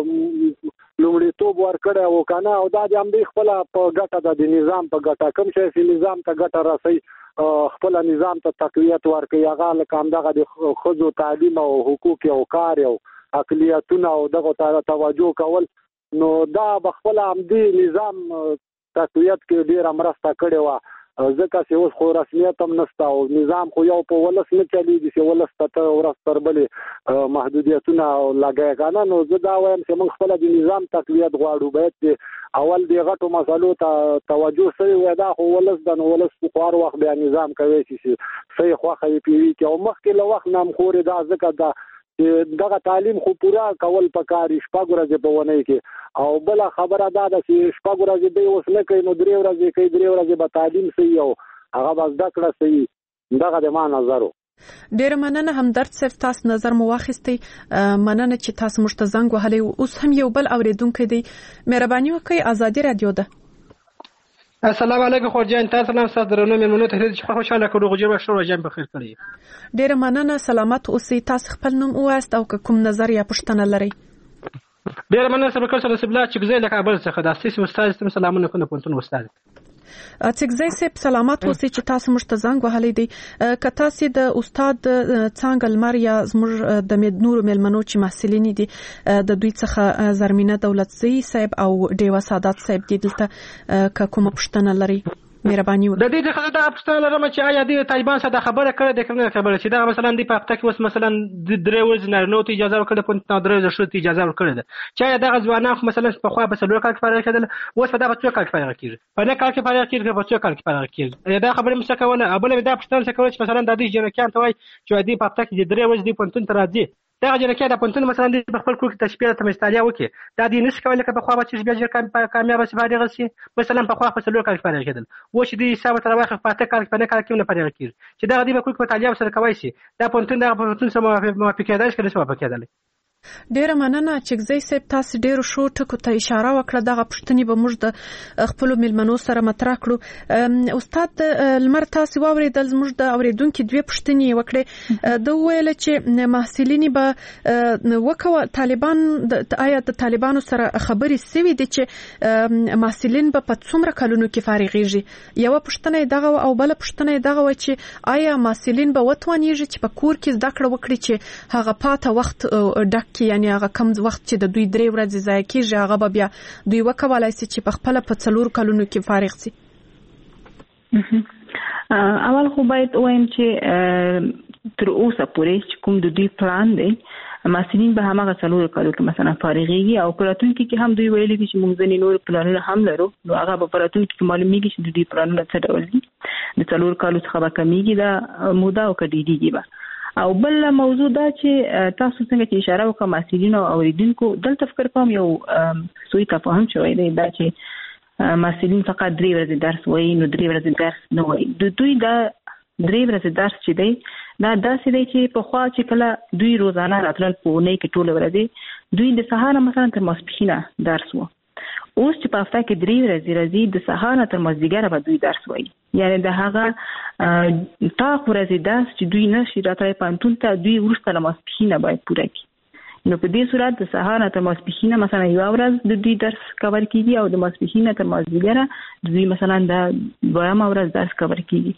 لومړیتوب ورکړی او که نه، او دا د همدې خپله په ګټه ده، د نظام په ګټه، کوم شی چې نظام ته ګټه رسوي خپله نظام ته تقویت ورکوي، هغه لکه همدغه د ښځو تعلیم او حقوق او کار او اقلیتونه او دغو ته توجه کول، نو دا به خپله همدې نظام تقویت کې ډېره مرسته کړې وه، ځکه چې اوس خو رسمیت هم نشته او نظام خو یو په ولس نه چلیږي چې ولس ته ورځ تر بلې محدودیتونه لګوي که نه، نو زه دا وایم چې موږ خپله د نظام تقویت غواړو، باید چې اول د غټو مسلو ته توجه شوی وای، دا خو ولس ده، نو ولس خو هر وخت بیا نظام کوي چې صحیح خوښه یې پیوي کړي، او مخکې له وخت نه هم خورې دا ځکه دا دغه تعلیم خو پوره کول پکار شپږ ورځې په ونې کې، او بل خبره دا ده چې شپږ ورځې به اوس نه کوي، نو درې ورځې کوي، درې ورځې به تعلیم صحیح او هغه به زده کړه صحیح. دغه د ما نظر و. ډېر مننه همدرد صاحب، تاسو نظر مو واخیستی، مننه چې تاسو موږ ته زنګ وهلی. اوس هم یو بل اوریدونکی دی، مهرباني وکړئ. آزادي رادیو ده. السلام علیکم خورجان، تاسو سلام ستاسو درنو مېلمنو ته چې خوشاله کړو غوږی به شروع جام بخیر کړی. ډېر مننه، سلامت اوسئ. تاسو خپل نوم ووایاست او کوم نظر یا پوښتنه لرئ. ډېر مننه سبا سره سبلا چې ګزې لکه بل څه د اساس استاد ستاسو سلامونه کوم پونتون استاد څنګه صاحب سلامت اوسئ چې تاسو موږ ته زنګ وهلی دی. که تاسو د استاد څنګه لمر یا زموږ د نور مېلمنو چې محصلین دي د دوی څخه زرمینه دولتزی صاحب او ډیوا سادات صاحب دي دلته که کومه پوښتنه لري مهرباني وکړئ. د دې څخه دا پوښتنه لرم چې آیا د طالبان سره خبره کړې ده کنه خبره چې دا مثلا د پخته کې اوس مثلا د درې ورځې نارینه ته اجازه ورکړه، په درې ورځې شته اجازه ورکړه ده چې آیا دغه ځوانان خو مثلا په خوا په سلوک کې فارغ کېدل، اوس په دا په څو کال کې فارغ کیږي، په نه کال کې فارغ کیږي، په څو کال کې فارغ کیږي. دا خبره مشه کوله ابل دا پوښتنه څه کوي چې مثلا د دې جنکیان ته وای چې د پخته کې د درې ورځې د پونتون ته راځي، دا جنکیا د پونتون مثلا د خپل کور کې تشبیه ته مستالیا وکي، دا دې نس کولای که په خوا به چې بیا ځکه کامیاب شي فارغ شي، مثلا په خوا په سلوک کې فارغ کېدل، و چې دې حساب تر واخه پاته کال په نه کال کې نه فارغ کیږي چې دا دې په کور کې تعلیم سره کوي شي، دا پونتون دا پونتون سم موافقه ده چې سم موافقه ده. ډیره مننه چې صاحب تاسو ډیرو شو ټکو ته اشاره وکړه. دغه پوښتنې به موږ د خپل مېلمنو سره مطرح کړو. استاد لمر تاسو واوریدل، موږ د اوریدونکو دوه پوښتنې وکړې. د ویل چې محصلین به وکوه طالبان آیا د طالبانو سره خبرې سوي دي چې محصلین به په څومره کلونو کې فارغيږي؟ یو پوښتنه دغه او بل پوښتنه دغه و چې آیا محصلین به وتوانیږي چې په کور کې زده کړه وکړي چې هغه پاته وخت ډک کې یعنی هغه کم وخت چې د دوی 3 ورځې ځای کېږي هغه به بیا دوی وکولای شي چې په خپل په 4 کلونو کې فارغ شي؟ اول خو باید وایم چې تر اوسه پورې کوم د دوی پلان دی مسلین به همغه 4 کالو کې مثلا فارغيږي او پراتونکو کې هم دوی ویلي چې موږ ځنې نور پلانونه هم لرو نو هغه په پراتونکو کې معلومیږي چې دوی پلانونه څه ډول دي د 4 کالو څخه به کمیږي دا موده او کډیږي به او بل موضوع دا چې تاسو څنګه چې اشاره وکړه مسلین او اوریدونکو دلته فکر کوم یو سوء تفاهم شوی دی دا چې مسلین فقط 3 ورځې درس وایي نو 3 ورځې درس نه وایي دوی دا 3 ورځې درس چې دی دا داسې دی چې په خوا چې کله دوی روزانه راتلل په اونۍ کې ټول ورځې دوی د سهار مثلا تر ماسپښینه درس وو اوس چې په هفته کې 3 ورځې راځي د سهار تر مازدیګر به دوی درس وایي یعنی د هغه تا ورځې درس چې دوی نشي راتلای پانتون ته دوی ورسته له ماسپښینه باید پوره کړي نو په دې صورت د سهار تر ماسپښینه مثلا یو ورځ د دوی درس کور کیږي او د ماسپښینه تر مازدیګر دوی مثلا د دویم ورځ درس کور کیږي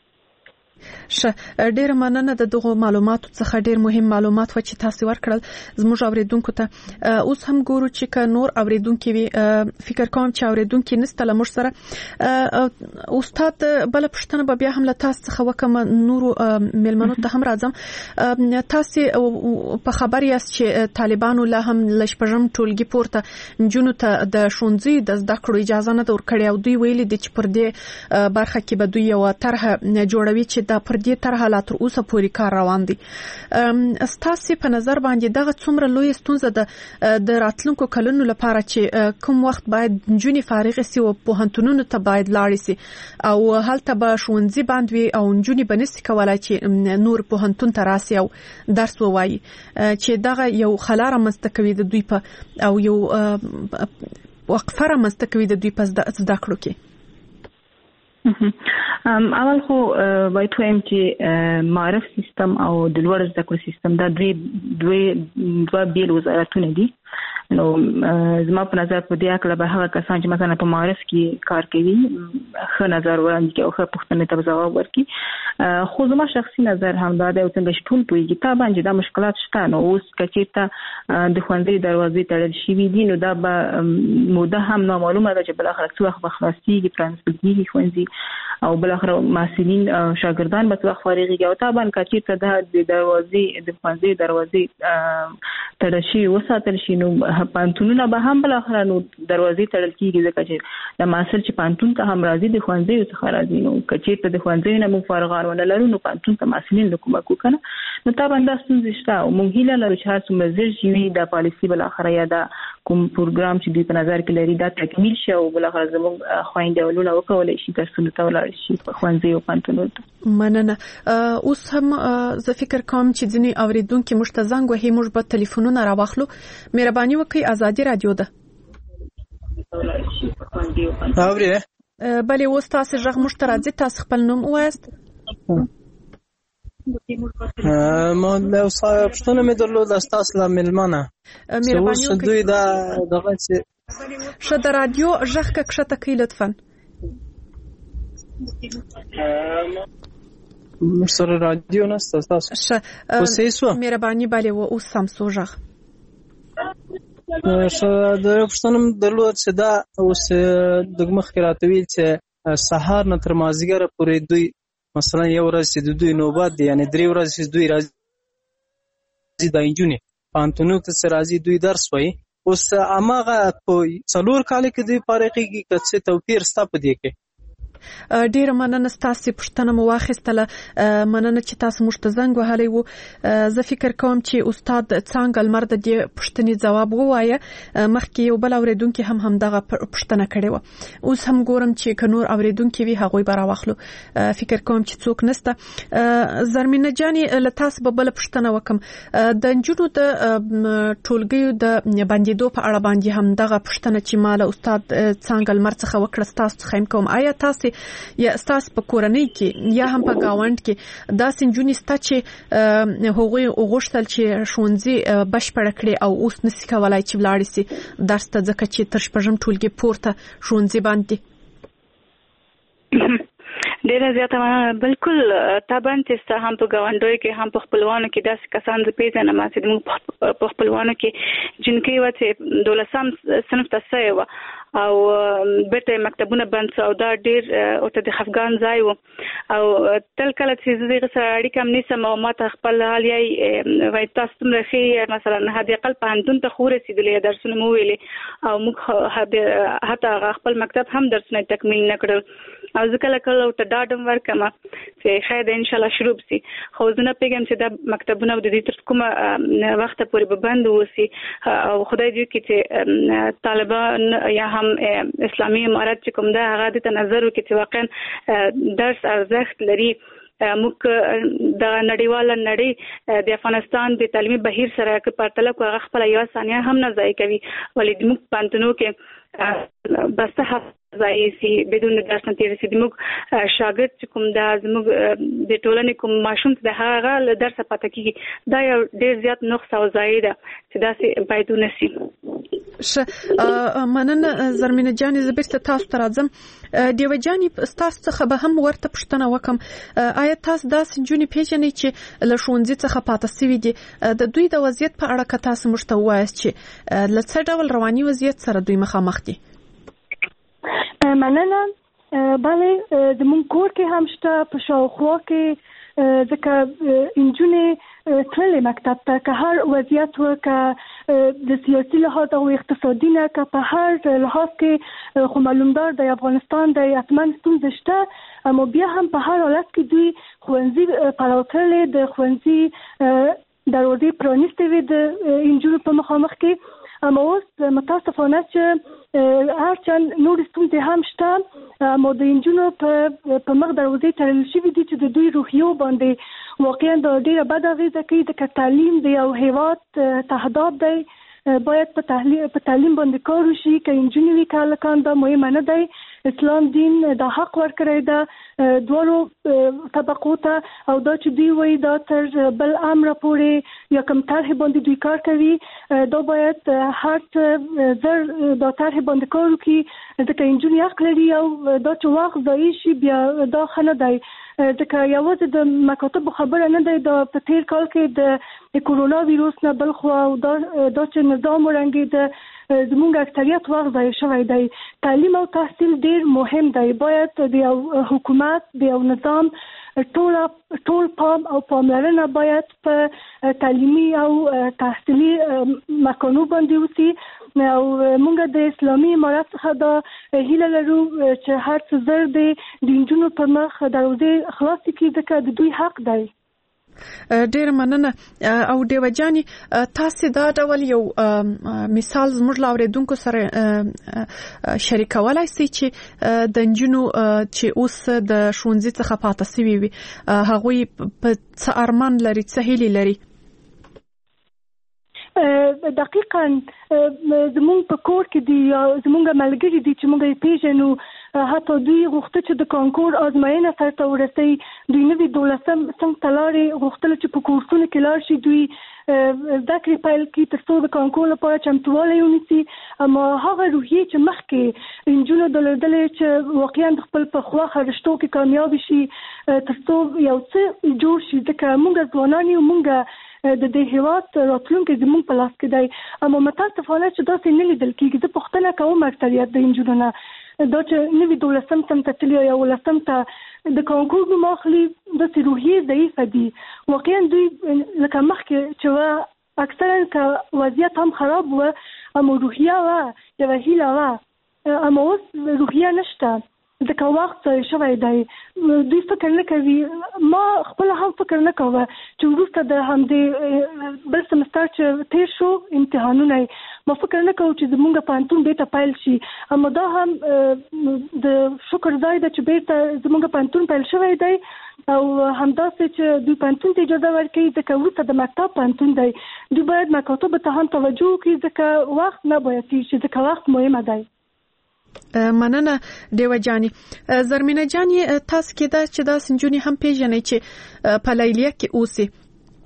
ډیر مننه د دغه معلوماتو څخه ډیر مهم معلومات و چې تاسو ورکړل زموږ اوریدونکو ته اوس هم ګورو چې ک نور اوریدونکو فکر کوم چې اوریدونکو نسته لمر سره استاد بل پښتنه به بیا هم له تاسو څخه وکم نور ملمنو ته هم راځم تاسو په خبر یاست چې طالبانو له هم لشپږم ټولګي پورته جنونو ته د شونځي د زده کړو اجازه نه ورکړي او دوی ویلي دي چې پر دې برخه کې به دوی یو طرح جوړوي چې پر دې تر حالات اوسه پوری کار روان دي ستاسو په نظر باندې دغه څومره لوی ستونزه د راتلونکو کلونو لپاره چې کوم وخت باید جونی فارغ سي او په هنتونونو ته باید لاړ سي او هلته به شونځي باندې او جونی بنسي کولای چې نور په هنتون ته راسي او درس ووایي چې دغه یو خلاره مستکوي د دوی په او یو وقفه مستکوي د دوی په زده کړو کې اول خو باید وایم چې معرف سیستم او د لوړ زده کړو سیستم دا دوه بیل وزارتونه دي نو زما په نظر په دې اړه به هغه کسان چې مثلا په معرف کې کار کوي ښه نظر وړاندې کوي او ښه پوښتنې ته ځواب ورکړي خو زما شخصي نظر هم دا دی چې ټول پوهیږي تا باندې دا مشکلات شته نو اوس کچېته د ښوونځي دروازې تړل شوي دي نو دا به موده هم نامعلومه ده چې بل اخر څه وخت به خلاصيږي پرانسپلېږي ښوونځي او بل اخر مسؤلین شاګردان به څه وخت فارغيږي او تا باندې کچېته د دروازې د ښوونځي دروازې تړل شي وساتل شي نو پانتونونه به هم بل اخر نو دروازې تړل کیږي ځکه چې د ماسل چې پانتون ته هم راځي د ښوونځي څخه راځي نو کچېته د ښوونځي نه موږ فارغان ونه لرو نو پانتون ته مسؤلین له کومه کو کنه نو تا باندې ستونزې شته او موږ هیله لرو چې هر څومره زر شي د پالیسي بل اخر یا دا کوم پروګرام چې دوی په نظر کې لري دا تکمیل شي او بل اخر زموږ خويندې ولونه وکولای شي درسونه ته ولاړ شي په ښوونځي او پانتونونو ته مننه اوس هم زه فکر کوم چې ځینې اوریدونکو مشتزنګ وهي موږ به ټلیفونونه راوخلو مهرباني وکړئ ازادي رادیو ده بلې اوس تاسو غږ مشترک تاسو خپل نوم وایست ما له پښتنه مې درلود استاس لا ملمنه مهرباني وکړئ دوی دا دغه چې شد رادیو غږ کښته کوي لطفا سره رادیو نسته تاسو اوسې مهرباني bale و اوس سم سوجغ د پښتنم درلود چې دا اوس دغه مخ کې راتوي چې سهار نه تر مازیګر پورې دوی مثلا یو ورځ چې دوی نوبت دي یعنی 3 ورځې چې دوی راځي د انجونی پانتونو ته راځي دوی درس وایي اوس اماغه په 4 کال کې دوی فارغيږي که څه توپیر ستا په دې کې ډیر مننه تاسو پښتنه مو واخیستله مننه چې تاسو مشتزنګ وهلی وو زه فکر کوم چې استاد څنګه مرده دې پښتني جواب ووایه مخکې یو بل اوریدونکو هم دغه پښتنه کړې و اوس هم ګورم چې کنور اوریدونکو وی هغه به راوخلو فکر کوم چې څوک نسته زرمینه جاني له تاسو به بل پښتنه وکم د جنونو د ټولګي د باندې په اړه باندې هم دغه پښتنه چې مال استاد څنګه مرڅخه وکړه تاسو خیم کوم آیا تاسو یا استاس په کورنۍ کې یا هم په گاوند کې دا سنجونی ستا چې هغوی وغوښتل چې شونځي بشپړ کړي او اوس نسی کولای چې ولاړ سي درس ته ځکه چې تر شپږم ټولګي پورته شونځي باندې د ډیره زیاته بالکل طبعا چې هم په غونډوي کې هم په خپلوانو کې داسې کسان د پیژنه ما چې موږ په خپلوانو کې جنکي و چې دولسم صنف تاسو و او بیرته مکتبونه بند او دا ډیر او ته د افغان ځای و او تل کله چې زه سره اړیکه مې سم او ماته خپل حال یې وای تاسو مرخي مثلا هدي قلب پاندون ته خو رسیدلې درسونه مو ویلې او موږ حتی خپل مکتب هم درسونه تکمیل نکړل او ځکه کله ته ډاډم ورکما چې خیر ان شاء الله شروع بسي خو زه نه پیګم چې دا مکتبونه د دې تر کومه وخت پورې به بند وسی او خدای دې کې چې طالبان یا اسلامي امارات چې کوم دا هغه د نظر وکړي چې واقعا درس ارزښت لري موږ د نړیواله نړۍ د افغانستان د تعلیمي بهیر سره کې پرتله کوي خپل یو ثانیه هم نه ځای کوي ولې موږ پانتونو کې بس ځای سي بدون درس نه تیر سي موږ شاګرد چې کوم دا موږ د ټولنې کوم ماشوم د هغه درس پاتې کیږي دا یو ډیر زیات نقص او زائده چې دا سي باید نسی مننه زرمینه جان زبرت تاسو ته راځم دیو جانی تاسو څخه به هم ورته پښتنه وکم آیا تاسو داس جونی پیژنې چې له شونځي څخه پاتې سوي دي د دوی د وضعیت په اړه که تاسو مشته وایاست چې له څه ډول رواني وضعیت سره دوی مخامخ دي مننه بله د مونږ کور کې هم شته په شاوخوا کې ځکه انجونې تللې مکتب ته که هر وضعیت و که د سیاسي لحاظ او اقتصادي نه که په هر لحاظ کې خو معلومدار د افغانستان د حتما ستونزې شته اما بیا هم په هر حالت کې دوی ښوونځي پراوتلې د ښوونځي دروازې پرانیستې وې د انجونو په مخامخ کې اما اوس متاسفانه چې هرچند نور ستونزې هم شته اما د انجونو په مخ دروازې تړل شوي دي چې د دوی روحیو باندې واقعا د ډیره بد اغیزه کوي ځکه تعلیم د یو هیواد تهداب دی باید په تعلیم باندې کار وشي که انجونې وي که هلکان دا مهمه نه دی اسلام دین دا حق ورکړی ده دواړو طبقو ته او دا چې دوی وایي دا تر بل امره پورې یا کوم طرحې باندې دوی کار کوي دا باید هر څه زر دا طرحې باندې کار وکړي ځکه انجونې حق لري او دا چې وخت ضایع شي بیا دا ښه نه دی ځکه یوازې د مکاتبو خبره نه دی دا په تیر کال کې د کورونا ویروس نه بل خو دا چې نظام ورنګېده زموږ اکثریت وخت ضایع شوی دی تعلیم او تحصیل ډیر مهم دی باید د یو حکومت د یو نظام ټول پام او پاملرنه باید په تعلیمي او تحصیلي مکانو باندې وشي او موږ د اسلامي امارات څخه دا هیله لرو چې هر څه زر د نجونو په مخ دروازې خلاصې کړي ځکه د دوی حق دی ډیر مننه او دیو جانی تاسو دا ډول یو مثال زموږ لاوریدونکو سره شریکولای شئ چې د نجونو چې اوس د ښوونځي څخه پاتې سوي وي هغوی په څه ارمان لري څه هیلې لري دقیقاً زمونږ په کور کې دي یا زمونږ ملګري دي چې موږ یې پیژنو حتی دوی غوښته چې د کانکور ازموینه سرته ورسوي دوی نوي 12 صنف ته لاړې غوښتل چې په کورسونو کې لاړ شي دوی زده کړې پیل کړي تر څو د کانکور لپاره چمتووالی ونیسي اما هغه روحیې چې مخکې نجونو درلودلې چې واقعا د خپل په خواخه رشتو کې کامیاب شي تر څو یو څه جوړ شي ځکه موږ ځوانان یو موږ د دې هیواد راتلونکي زموږ په لاس کې دی اما متاسفانه چې داسې نه لیدل کېږي زه پوښتنه کوم اکثریت د نجونو نه دا چې نوي 12 صنف ته تللي یا 11 ته د کانکور نوم اخلي داسې روحیې ضعیفه دي واقعا دوی لکه مخکې چې اکثرا که وضعیت هم خراب و اما روحیه وه یوه هیله وه اما اوس روحیه نشته ځکه وخت ضایع شوی دی دوی فکر نه کوي ما خپل هم فکر نه کوه چې وروسته د همدې بل سمستر چې تیر شو امتحانونه ما فکر نه کوم چې زموږ پوهنتون بیرته پیل شي اما دا هم د شکر ځای ده چې بیرته زموږ پوهنتون پیل شوی دی او همداسې چې دوی پوهنتون ته اجازه ورکوي ځکه وروسته د مکتب پوهنتون دی دوی باید مکاتبو ته هم توجه وکړي ځکه وخت نه باید تیر شي ځکه وخت مهمه دی مننه دیو جانی زرمینه جانی تاسو کې دا چې دا سنجونی هم پیژنې چې په لیلیه کې اوسي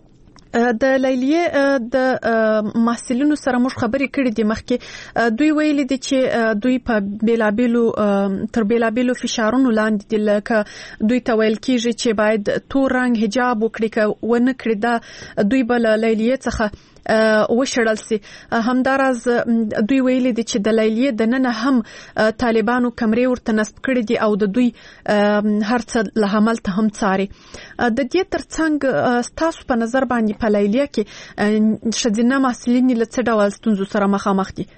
د لیلیې د محصلینو سره موږ خبرې کړې دي مخکې دوی ویلي دي چې دوی په بیلابیلو فشارونو لاندې دي لکه دوی ته ویل کیږي چې باید تور رنګ حجاب وکړي که ونه کړي دا دوی بل لیلیې څخه وشړل سي. همدارز دوی ویلي دي چې د لیلیې د نن هم طالبانو کمرې ورته نصب کړې دي او د دوی هرڅه له عمل ته هم څاري. د دې ترڅنګ تاسو په نظر باندې په لیلیه کې شذینه محصلین له څه ډول ستونزو سره مخامخ دي؟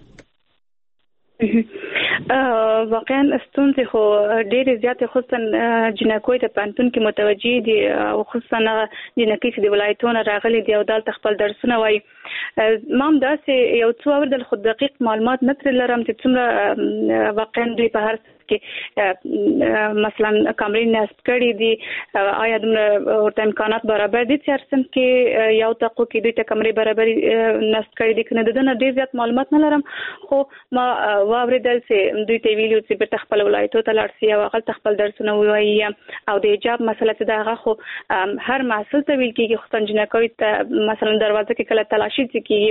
واقعا ستونزې خو ډېرې زیاتې خصوصا جنکوي ته پانتون کې متوجي دي او خصوصا جنکۍ چې د ولایتونو راغلي دي او دلته خپل درسونه وایي. ما هم داسې یو څو اورېدل خو دقیق معلومات نه ترې لرم چې څومره واقعا دوی په هر کې مثلا کمرې نصب کړي دي آیا دومره ورته امکانات برابر دي چې هر سم کې یو تقو کې دوی ته کمرې برابر نصب کړي دي کنه د دې نه ډېر زیات معلومات نه لرم خو ما واورېدل چې دوی ته ویلو چې په خپل ولایتو ته لاړ شي او هغه خپل درسونه ووایي او د حجاب مسله ته دغه خو هر محصل ته ویل کېږي خو څنګه کوي ته مثلا دروازه کې کله تلاشي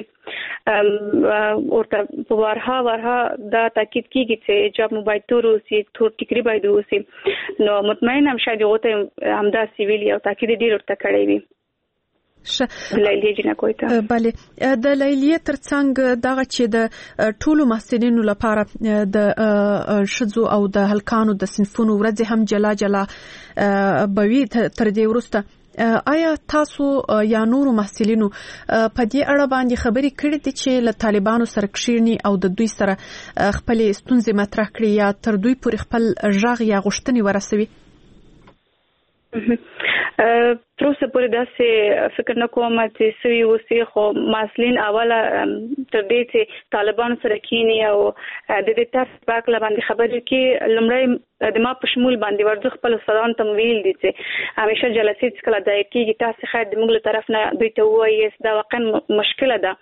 کېږي ورته په ورها دا تاکید کېږي چې حجاب موبایل تور تور ټیکري باید وسی نو مطمئن هم شاید غوته همدا سیویل او تاکید ډیر ورته کړی وي. لیلیه جنکوي ته بله د لیلیه ترڅنګ دغه چې د ټولو محصلینو لپاره د شذو او د هلکانو د صنفونو ورځ هم جلا بوي تر دې وروسته آیا تاسو یا نورو محصلینو په دې اړه باندې خبرې کړې دي چې له طالبانو سره کښینی او د دوی سره خپل ستونزې مطرح کړي یا تر دوی پورې خپل ژغ یا غوښتنې ورسوي؟ تر اوسه پورې داسې فکر نه کوم چې سوي اوسي خو محصلین اوله تر دې چې طالبانو سره کینی او د دې تاسو په باندې خبرې کې لمړی د ما په شمول باندې ورځ خپل استادان ته ویل دي چې همیشه جلسې څخه دای کېږي تاسو خیر د موږ له طرف نه دوی ته وایي دا واقعا مشکله ده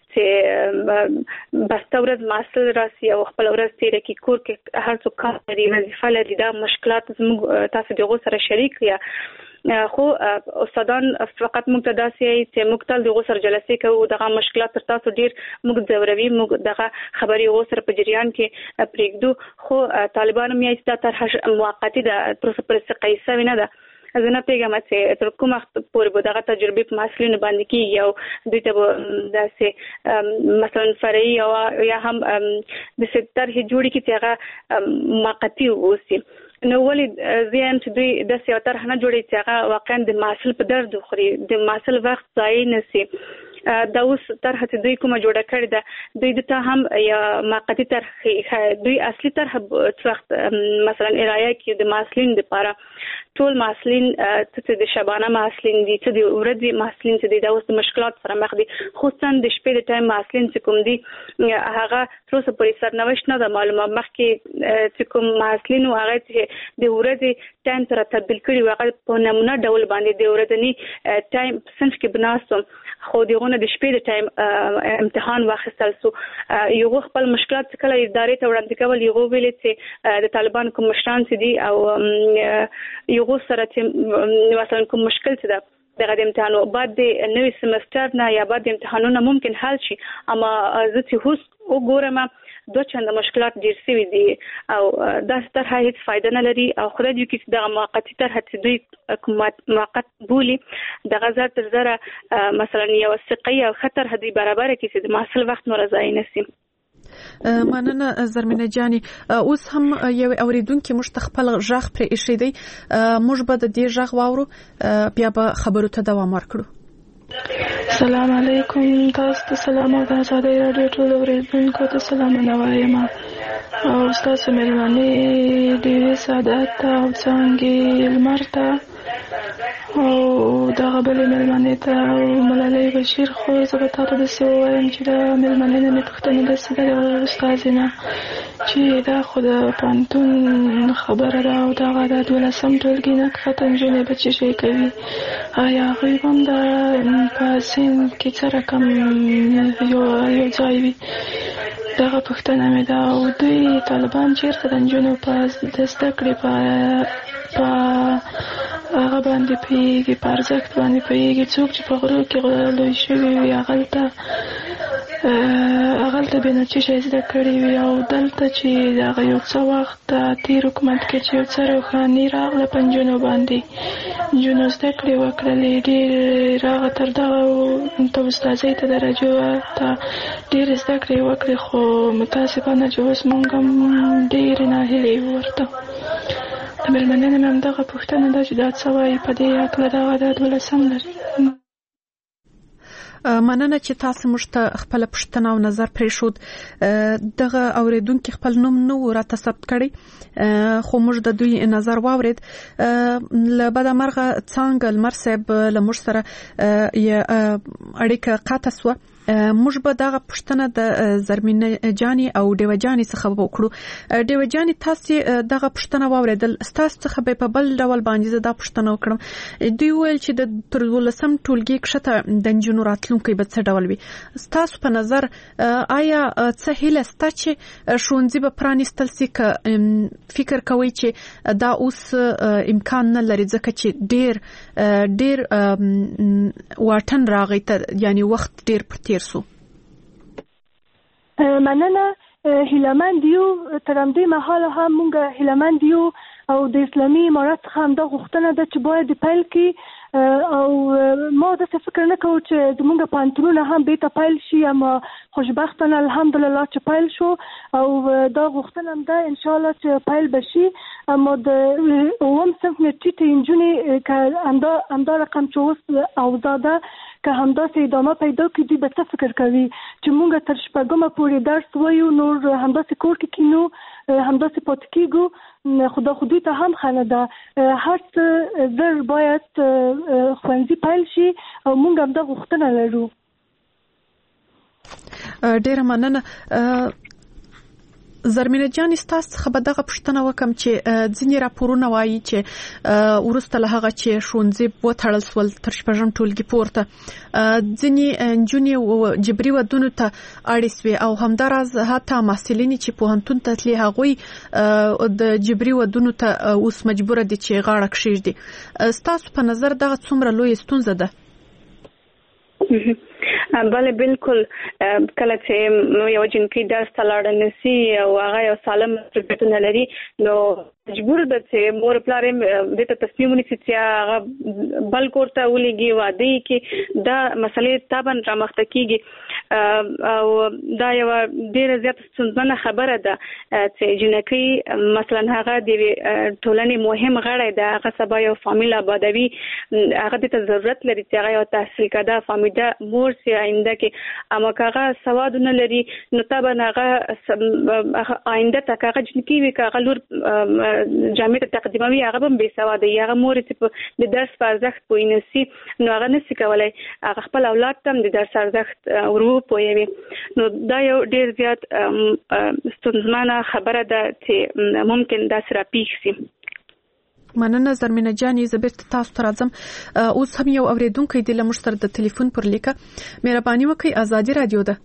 چې بس تورز محصل راسي او خپل ورځ تیر کې کور کې هر څوک کار لري وظیفه لري دا مشکلات زموږ تاسو دغه سره شریک یا خو استادان فقط موږ ته داسې چې موږ تل دغه سره جلسې کوو دغه مشکلات تر تاسو ډیر موږ ضروري موږ دغه خبري غو سره په جریان کې پرېږدو خو طالبانو مې ایستا تر موقتی د پروسه قیسه نه ده زه نه پیغام چې تر کومه پورې به دغه تجربه په محصلینو باندې کیږي او دوی ته داسې مثلا فرعي او یا هم د ستر هجوړي کې هغه موقتی اوسي نو ولې زیان چې دوی د سیاتر نه جوړي چې هغه واقعا د محصل په درد خوري د محصل وخت ضایع نشي دا اوس طرح چې دوی کومه جوړه کړې ده دوی ته هم یا موقتی طرح دوی اصلي طرح وخت مثلا ارایه کې د محصلین لپاره ټول محصلین چې د شبانه محصلین دي چې د ورځې محصلین چې د اوس مشکلات سره مخ دي خصوصا د شپې د ټایم محصلین چې کوم دي هغه تر اوسه پورې سرنوشت نه ده معلومه مخکې چې کوم محصلین هغه چې د ورځې ټایم سره تبدیل کړي هغه په نمونه ډول باندې د ورځې ټایم صنف کې بناستم خو دغه د شپې د ټایم امتحان واخیستل سو یو خپل مشکلات کله ادارې ته وړاندې کول یو ویل چې د طالبان کوم مشران دي او یو سره چې مثلا کوم مشکل څه ده دغه امتحانو بعد د نوې سمستر نه یا بعد امتحانونه ممکن حل شي اما زه چې هوس وګورم دوه چنده مشکلات ډیر سوي دي او دا ستر هیڅ فائدہ نه لري او خدای دې کې د موقتی تر هڅې دوی موقت بولی د غزا تر زره مثلا یو ثقه او خطر هدي برابر کې چې د محصل وخت مرزای نسی. مننه زرمینه جاني اوس هم یو اوریدونکو مشت خپل ژغ پر ایښی دی موږ به د دې ژغ واورو بیا به خبرو ته دوام ورکړو. السلام علیکم تاسو ته سلام او د آزادۍ رادیو ټول اوریدونکو ته سلامونه وایم او تاسو مېلمانې ډېرې سعادت او څنګه لمر ته او دغه بلې مېلمانې ته ملالۍ بشیر خو زه به تاسو ته څه ووایم چې د مېلمانې نه مې پوښتنه داسې ده استاذینه چې دا خو د پوهنتون خبره ده او دغه د 12م ټولګي نه ښکته نجونې به څه شی کوي آیا هغوی به هم په صنف کې څه رقم یو ځای وي دغه پوښتنه مې ده او دوی طالبان چېرته د نجونو په د زده کړې په هغه هغه باندې پیږي په ارزښت باندې پیږي څوک چې په غرو کې لوی شوي وي هغلته به نو څه شی زده کړي وي او دلته چې دغه یو څه وخت تېر حکومت کې چې یو څه روښاني راغله په نجونو باندې نجونو زده کړې وکړلې ډېر راغه تر دغه ته استاذۍ ته درجو ته ډېرې زده کړې وکړې خو متاسفانه چې اوس موږ هم ډېرې ناهیلې یو ورته د مېرمنې نه مې همدغه پوښتنه ده چې دا څه وایي په دې هکله دغه د 12 لري. مننه چې تاسو موږ ته خپل پوښتنه او نظر پرېښود. دغه اوریدونکو خپل نوم نو راته ثبت کړی خو موږ د دوی نظر واورید. له بده مرغه څنګه لمر صاحب له موږ سره اړیکه قطع شوه. موږ به دغه پوښتنه د زرمینه جانی او دیو جانی څخه وکړو. دیو جانی تاسو دغه پوښتنه واوریدل تاسو څخه به په بل ډول باندې دا پوښتنه وکړم. دوی ویل چې د 13 ټولګي کښته د جنونو راتلونکي به څه ډول وي. تاسو په نظر آیا څه هیله ستا چې شونځي به پرانیستل سي که فکر کوي چې دا اوس امکان نه لري ځکه چې ډیر واټن راغی ته یعنی وخت ډیر پرتیر سو. مننه هیلمند یو تر همدې مهاله هم موږ هیلمند یو او د اسلامي امارت څخه هم دا غوښتنه ده چې باید پیل کړي او ما داسې فکر نه کوم چې زموږ پوهنتونونه هم بیرته پیل شي اما خوشبختانه الحمدلله چې پیل شو او دا غوښتنه هم ده انشاءالله چې پیل بشي اما د اووم صنف نه ټیټې نجونې که همدا رقم چې اوس اوضاع ده که همداسې ادامه پیدا کړي دوی به څه فکر کوي چې موږ تر شپږمه پورې درس وایو نور همداسې کور کې کینو همداسې پاتې کېږو خدا خودی ته هم خانه ده هر څه زر باید ښوونځي پیل شي او موږ هم دا غوښتنه لرو. ډیره مننه زرمینه جان تاسو څخه به دغه پوښتنه وکم چې ځینې راپورونه وایي چې ورسته له هغه چې ښوونځي وتړل سول تر شپږم ټولګي پورته ځینې نجونې جبري ودونو ته اړې سوې او همداراز حتی محصلین چې پوهنتون ته تللي هغوی د جبري ودونو ته اوس مجبور دي چې غاړه کښېږدي. ستاسو په نظر دغه څومره لویه ستونزه ده؟ بله بالکل کله چې یو جنکی درس ته لاړ نسی او هغه یو سالم تربیتونه لري نو مجبور ده چې مور پلار یې د تصمیم ونیسي چې هغه بل کور ته ولېږي واده کې دا مسلې طبعا رامخته کېږي او دا یو ډېره زیاته ستونزمنه خبره ده چې جنکی مثلا هغه د ټولنې مهم غړی ده هغه سبا یو فامیل آبادوي هغه د ضرورت لري چې هغه یو تحصیل کرده فامیده مور سي آینده کې اما هغه سواد نه لري نو طبعا هغه آینده ته هغه جنکی وي هغه لور جامعه تقدیموي هغه هم بې سواده هغه مور چې د درس په ارزښت پوه نسی نو هغه نسی کولای هغه خپل اولاد ته د درس ارزښت ورو پوهوي نو دا یو ډېر زیات ستونزمنه خبره ده چې ممکن دا سره پیښ شي. مننه زرمینه جانی زبر تاسو ته راځم. اوس هم یو اوریدونکو دی له موږ سره د ټلیفون پر لیکه مهرباني وکړئ ازادي رادیو ده.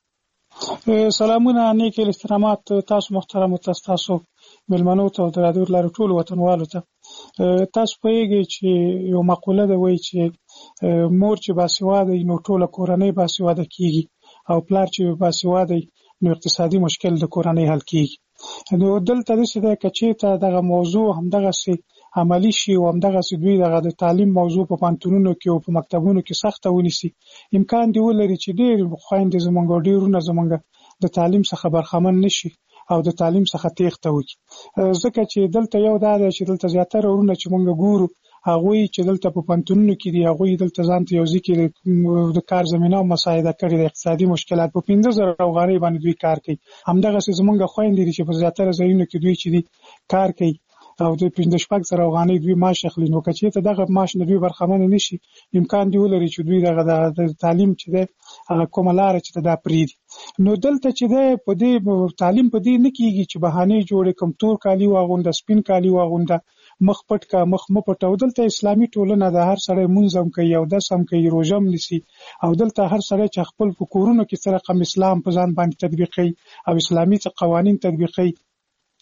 سلامونه نیک احترامات تاسو محترم تاسو ملمنو ته د رادیو لپاره ټول وطنوالو ته تاسو پوهیږئ چې یو مقوله ده وایي چې مور چې باسواده نو ټول کورنۍ باسواده کیږي او پلار چې باسواده نو اقتصادي مشکل د کورنۍ حل کیږي. نو دلته د څه د کچې ته دغه موضوع همدغه سي عملی شي او همدغه سي دوی دغه د تعلیم موضوع په پانتونونو کې او په مکتبونو کې سخته ونیسي امکان دی ولري چې ډېر خويندې زمونږ ډېرونه زمونږ د تعلیم څخه برخمن نشي او د تعلیم څخه تېښته وکړي ځکه چې دلته یو دا دی چې دلته زیاتره ورونه چې مونږ ګورو هغه چې دلته په پانتونونو کې دی هغه دلته ځان ته یو ځکه د کار زمينه مساعده کړي د اقتصادي مشکلات په 15000 افغانۍ باندې دوی کار کوي همدغه زمونږ خويندې چې په زیاتره ځایونو کې دوی چې دی کار کوي او د 15000 افغانۍ دوی معاش اخلي نو کچې ته دغه معاش نه دوی برخمن نشي امکان دی ولري چې دوی دغه د تعلیم چې ده کومه لار چې دا پریدي نو دلته چې ده په دې تعلیم په دې نه کیږي چې بهانه جوړې کم تور کالی واغونده سپین کالی واغونده مخ پټ کا مخ مپټو دلته اسلامي ټولنه د هر سره منظم کوي او د سم کوي روزم نسی او دلته هر سره چې خپل فکرونو کې سره قم اسلام په ځان باندې تطبیقي او اسلامي قوانين تطبیقي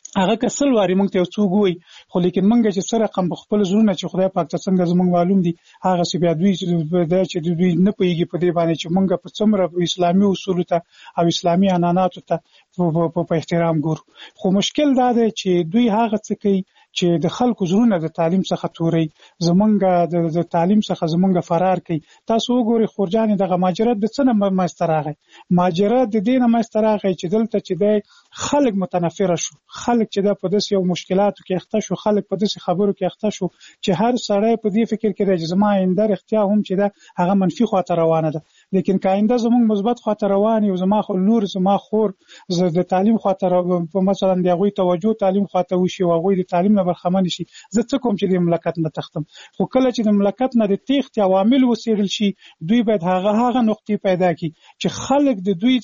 هغه کسل واري مونږ ته څوک وي خو لیکن مونږ چې سره رقم خپل زړونه چې خدای پاک ته څنګه زمونږ معلوم دي هغه سی بیا دوی چې دوی نه پیږي په دې باندې چې مونږ په څومره اسلامي اصول ته او اسلامي عنعنات ته په احترام ګورو. خو مشکل دا دی چې دوی هغه څه کوي چې د خلکو زړونه د تعلیم څخه توري زمونږ د تعلیم څخه زمونږ فرار کوي. تاسو وګورئ خورجان دغه ماجرات د څه نه مستراغي ماجرات د دې نه مستراغي چې دلته چې د خلک متنفر شو، خلک چې د په داس یو مشکلاتو کې اخته شو، خلک په داس خبرو کې اخته شو چې هر سړی په دې فکر کې د زما اندر اختیار هم چې دا هغه منفي خواته روانه ده. لیکن کاینده زمونږ مثبت خواته رواني او زما خو لور زما خور د تعلیم خواته په مثلا د غوي توجه تعلیم خواته وشي او غوي د تعلیم نه برخمن شي. زه څه کوم چې د مملکت نه تختم، خو کله چې د مملکت نه د تخت عوامل وسیرل شي دوی باید هغه نقطې پیدا کړي چې خلک د دوی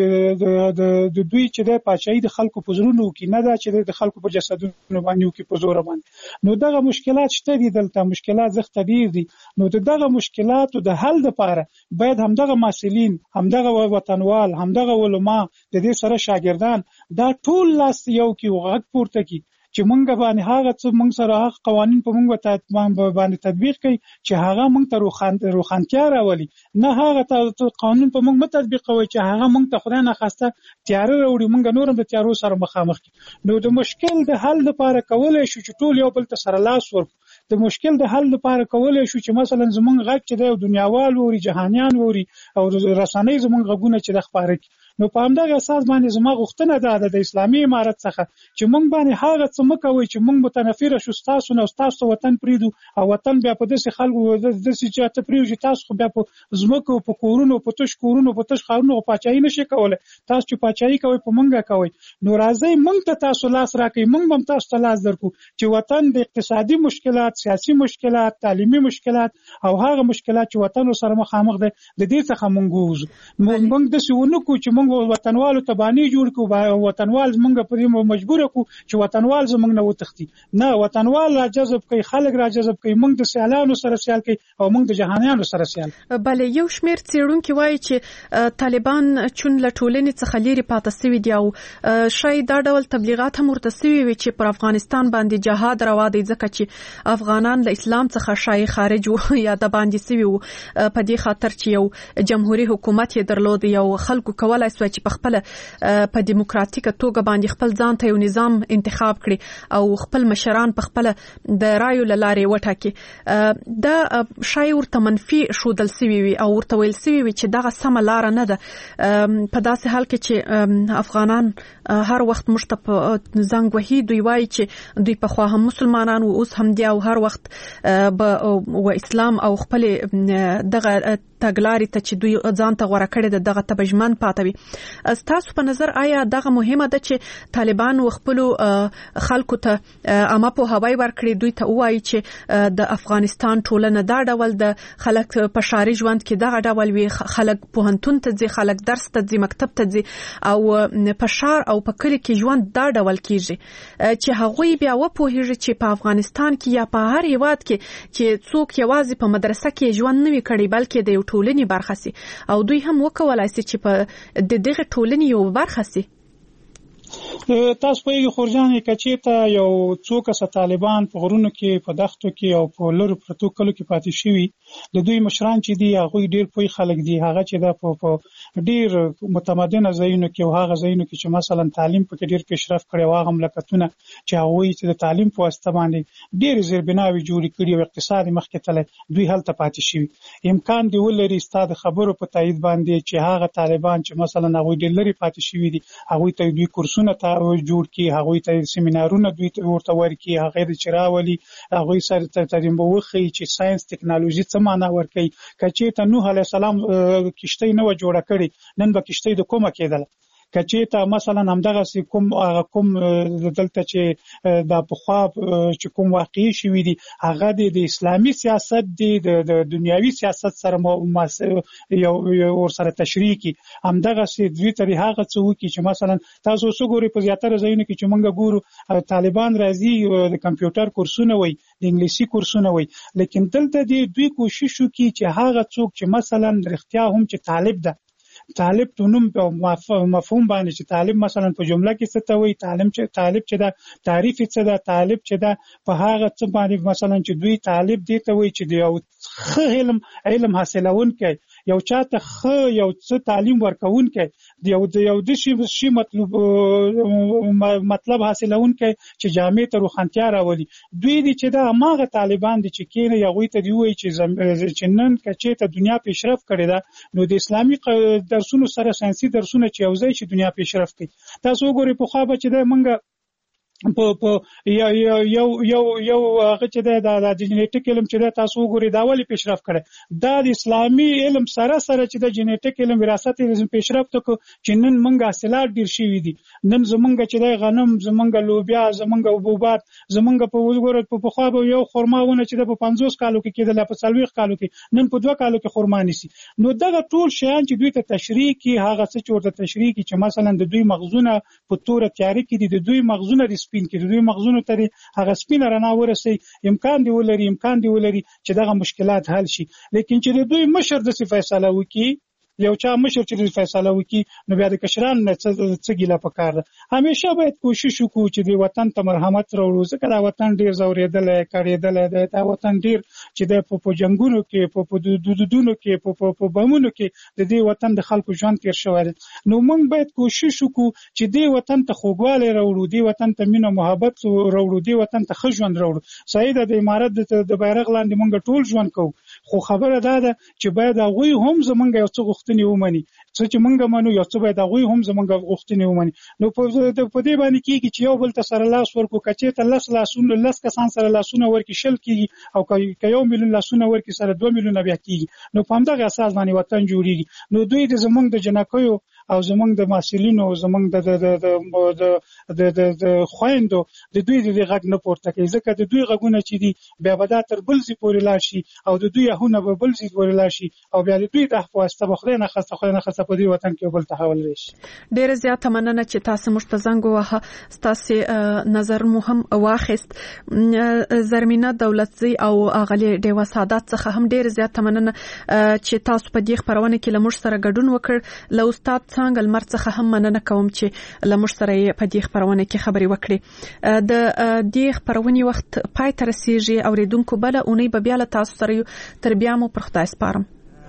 د دوی چې د پاچاهي د خلکو په زړونو کې نه دا چې د خلکو په جسدونو باندې کې په زور باندې. نو دغه مشکلات شته دي، دلته مشکلات زخته دي. نو دغه مشکلاتو د حل لپاره باید همدغه مسؤلین، همدغه وطنوال، همدغه علما، د دې سره شاګردان دا ټول لاس یو کې وغږ پورته کی چې مونږ باندې هغه څه مونږ سره هغه قوانين په مونږ باندې تطبیق کړي چې هغه مونږ ته روخانتیا راولي، نه هغه قانون په مونږ تطبیق کوي چې هغه مونږ ته خدای نه خواسته تیار راوړي مونږ نورم د تیارو سره مخامخ کړي. نو د مشکل د حل لپاره کولای شو چې ټول یو بل ته سره لاس ورکړو. د مشکل د حل لپاره کولای شو چې مثلا زمونږ غږ چې د دنیاوال ووري، جهانيان ووري او رسنۍ زمونږ غږونه چې د خبرې نو په همدغه اساس باندې زما غوښتنه ده د اسلامي امارت څخه چې مونږ باندې هغه څه مکوي چې مونږ متنفر شو تاسو نو تاسو وطن پریدو او وطن بیا په داسې خلکو د داسې چاته پریو چې تاسو خو بیا په زمکو په کورونو په تش کورونو په تش خارونو پاچاهي نشي کولای، تاسو چې پاچاهي کوي په مونږه کوي. نو راځي مونږ ته تاسو لاس راکړئ، مونږ هم تاسو ته لاس درکو چې وطن د اقتصادي مشکلات، سیاسي مشکلات، تعلیمي مشکلات او هغه مشکلات چې وطن سره مخامخ دي د دې څخه مونږ وځو. مونږ د سونو کو چې مونږ وطنوالو تبانی جوړ کو، وطنوال زمونږ په مجبور کو چې وطنوال زمونږ نه وتختی، نه وطنوال را جذب کوي، خلک را جذب کوي، مونږ د سیالانو سره سیال کوي او مونږ د جهانیانو سره سیال. بله یو شمیر څېړونکي وایي چې طالبان چون له ټولنې څخه لري پاتې شوي دي او شاید دا ډول تبلیغات هم ورته شوي وي چې پر افغانستان باندې جهاد روا دی ځکه چې افغانان له اسلام څخه شاید خارج وو یا د باندې شوي وو په دې خاطر چې یو جمهوریت حکومت یې درلود، یو خلکو کولای شو چې په خپل په دیموکراتیکه توګه باندې خپل ځان ته یو نظام انتخاب کړي او خپل مشران په خپل د رایو لارې وټاکي. دا شاید ورته منفي شودل سوي وي او ورته ویل سوي وي چې دغه سمه لار نه ده. په داسې حال کې چې افغانان هر وخت مشته په زنګ وهي، دوی وایي چې دوی په خوا هم مسلمانان او اوس هم دی او هر وخت و اسلام او خپل دغه تګلاري ته چې دوی ځان ته غوړه کړي دغه تبجمن پاتوي. تاسو په نظر آیا دغه مهمه ده چې طالبان خپل خلکو ته عامه په هوای ورکړي، دوی ته وایي چې د افغانستان ټولنه دا ډول د خلک په شاري ژوند کې دغه ډول وي، خلک پوهنتون ته ځي، خلک درس ته ځي، مکتب ته ځي او په شار او په کلی کې ژوند دا ډول کیږي چې هغوی بیا وپوهیږي چې په افغانستان کې یا په هر هیواد کې چې څوک یوازې په مدرسه کې ژوند نه وي کړی بلکې د یو ټولنې برخه سي او دوی هم وکولای شي چې په دغه ټولنې یو برخه سي. تاسو په یو خورجان کې چې یو څوک څه طالبان په غرونو کې په دښتو کې او په لورو پرتو کلو کې پاتې شوي، د دوی مشران چې دي هغه ډیر پوي خلک دي، هغه چې د په ډیر متمدن ځایونو کې او هغه ځایونو کې چې مثلا تعلیم په کې ډیر پیشرفت کړي، هغه مملکتونه چې هغه چې د تعلیم په واسطه باندې ډیر زیربناوي جوړ کړي او اقتصادي مخکې تللی، دوی هلته پاتې شوي. امکان دی ولري ستاسو خبرو په تایید باندې چې هغه طالبان چې مثلا هغه ډیر لري پاتې شوي دي، هغه ته دوی کورسونه جوړ کی، هغه ته سیمینارونه دوی ورته ورکي، هغه د چراولي، هغه سره تعلیم وخی چې ساينس ټکنالوژي څه معنا ورکي. کچې ته نوح علی السلام کشته نه و جوړه کړي، نن به کشته د کومه کېدل. کچې ته مثلا همدغه کوم دلته چې د پخوا چې کوم واقعي شوی دي هغه د اسلامي سیاست د دنیوي سیاست سره یو ور سره تشریح کی، همدغه سي دوی تر هغه څه وکي چې مثلا تاسو وګورئ په زیاتره ځایونو کې چې مونږ ګورو طالبان راځي د کمپیوټر کورسونه وي، د انګلیسي کورسونه وي، لیکن دلته دوی کوشش وکي چې هغه څوک چې مثلا رښتیا هم چې طالب ده طالب تونم په مفهوم باندې چې طالب مثلا په جمله کې څه ته وایي، طالب چې دا تعریف څه ده، طالب چې دا په هغه څه باندې مثلا چې دوی طالب دی ته وایي چې یو ښه علم حاصلونکی، یو چاته ښه یو څه تعلیم ورکوونکی، یو د شي مطلب حاصلونکی چې جامع ته روښانتیا راولي. دوی دي چې دا هغه طالبان دي چې کینه یوې ته دی وایي چې نن کچې ته دنیا پیشرفت کړې ده، نو د اسلامي درسونو سره ساينسي درسونه چې یو ځای چې دنیا پیشرفت کوي. تاسو وګورئ په خوا به چې د منګه په یو هغه چې د جنیټیک علم چې تاسو وګورئ دا ولې پیشرفت کړي، دا د اسلامي علم سره چې د جنیټیک علم وراثت علم پیشرفت کو چې نن موږ حاصلات ډیر شوي دي. نن زمونږ چې د غنم، زمونږ لوبیا، زمونږ حبوبات، زمونږ په وګورئ په خوا به یو خرماونه چې د 50 کالو کې کېدل په 40 کالو کې نن په 2 کالو کې خرما نسی. نو دغه ټول شیان چې دوی ته تشریح کی، هغه څه چې ورته تشریح کی چې مثلا د دوی مغزونه په توره تیاری کې دي، د دوی مغزونه سپین کې دوی مغزونو ته هغه سپین رڼا ورسي، امکان دی ولري چې دغه مشکلات حل شي. لیکن چې دوی مشر د فیصله وکي، یو چا مشر چې فیصله وکي، نو بیا د کشران نه څه ګیله پکار ده. همیشه باید کوشش وکړو چې د وطن ته مرحمت راوړو، ځکه دا وطن ډیر زوریدل کړیدل دی، دا وطن ډیر چې د په جنگونو کې، په دودونو کې، په بمونو کې د دې وطن د خلکو ژوند تیر شوی. نو موږ باید کوشش وکړو چې دې وطن ته خوږوالی راوړو، دې وطن ته مینه محبت راوړو، دې وطن ته ښه ژوند راوړو. صحیح ده د امارت د بیرغ لاندې موږ ټول ژوند کوو، خو خبره دا ده چې باید هغوی هم زمونږ یو څه غوښتنې ومني، څه چې موږ منو یو څه باید هغوی هم زمونږ غوښتنې ومني. نو په دې باندې کېږي چې یو بل ته سره لاس ورکړو، کچې ته 10 کسان سره لاسونه ورکړي 100 کېږي، او که 1 میلیون لاسونه ورکړي سره 2 میلیونه بیا کېږي. نو په همدغه اساس باندې وطن جوړېږي. نو دوی د زمونږ د جنکیو او زمونږ د محصلینو، زمونږ د خويندو د دوی د غږ نه پورته کوي، ځکه د دوی غږونه چې دي بیا به دا تر بل ځای پورې لاړ شي، او د دوی هونه به بل ځای پورې لاړ شي، او بیا د دوی د واسطه به خدای نه خسته په دې وطن کې بل تحول شي. ډېر زیات مننه چې تاسو موږ ته زنګ ووهه، تاسو نظر مو هم واخیست. زرمینه دولتزی او اغلی ډیوا سعادت څخه هم ډېر زیات مننه چې تاسو په دې خبرونه کې لمر سره ګډون وکړ. له استاد څنګه لمر څخه هم مننه کوم چې لمر سره په دې خبرونه کې خبري وکړي. د دې خبرونې وخت پای ته رسیږي، اوریدونکو بل اونۍ به بیا له تاسو سره تر بیا مو پر خدای سپارم.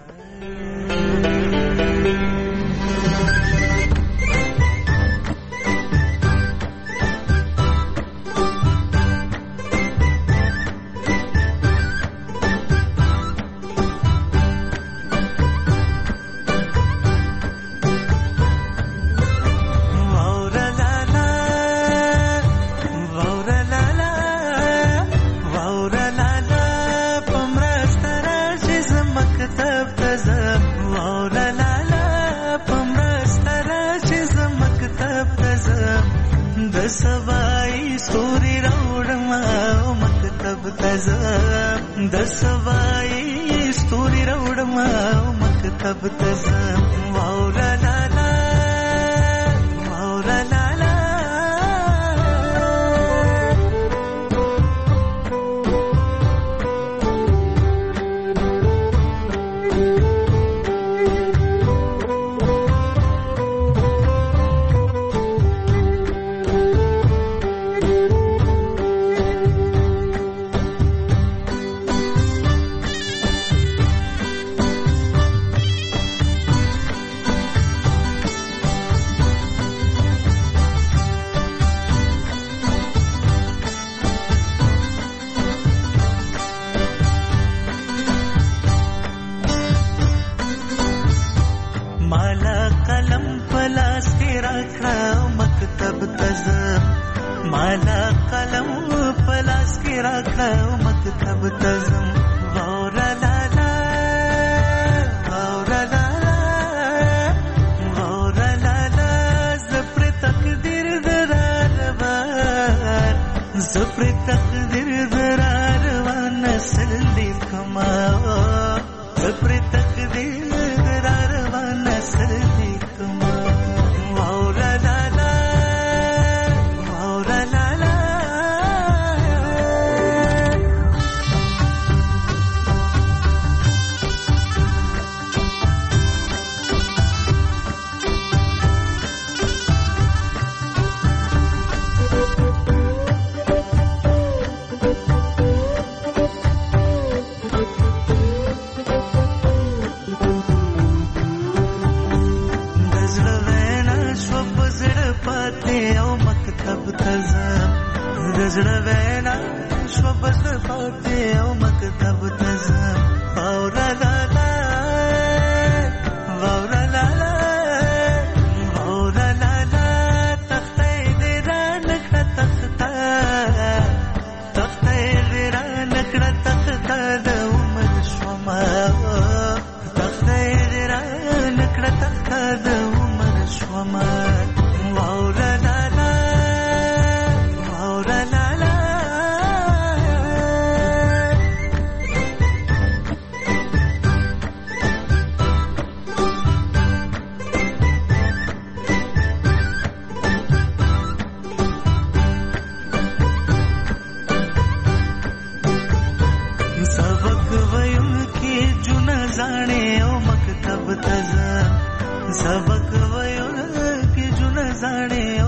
د سوای ستوري راوړم مکتب ته ځم، واوره لالا واوره لالا. دزړه وینا شو بس پاتې او مکتب تزم واورا لا لا واورا لا لا واورا لا لا تخته دې را نکړه تخته تخته دې را نکړه تخته د عمر شوما تخته دې را نکړه تخته د عمر شوما واورا لا لا واورا لا لا सबक वयुन की जुन जाने ओ मकतब तजा सबक वयुन की जुन जाने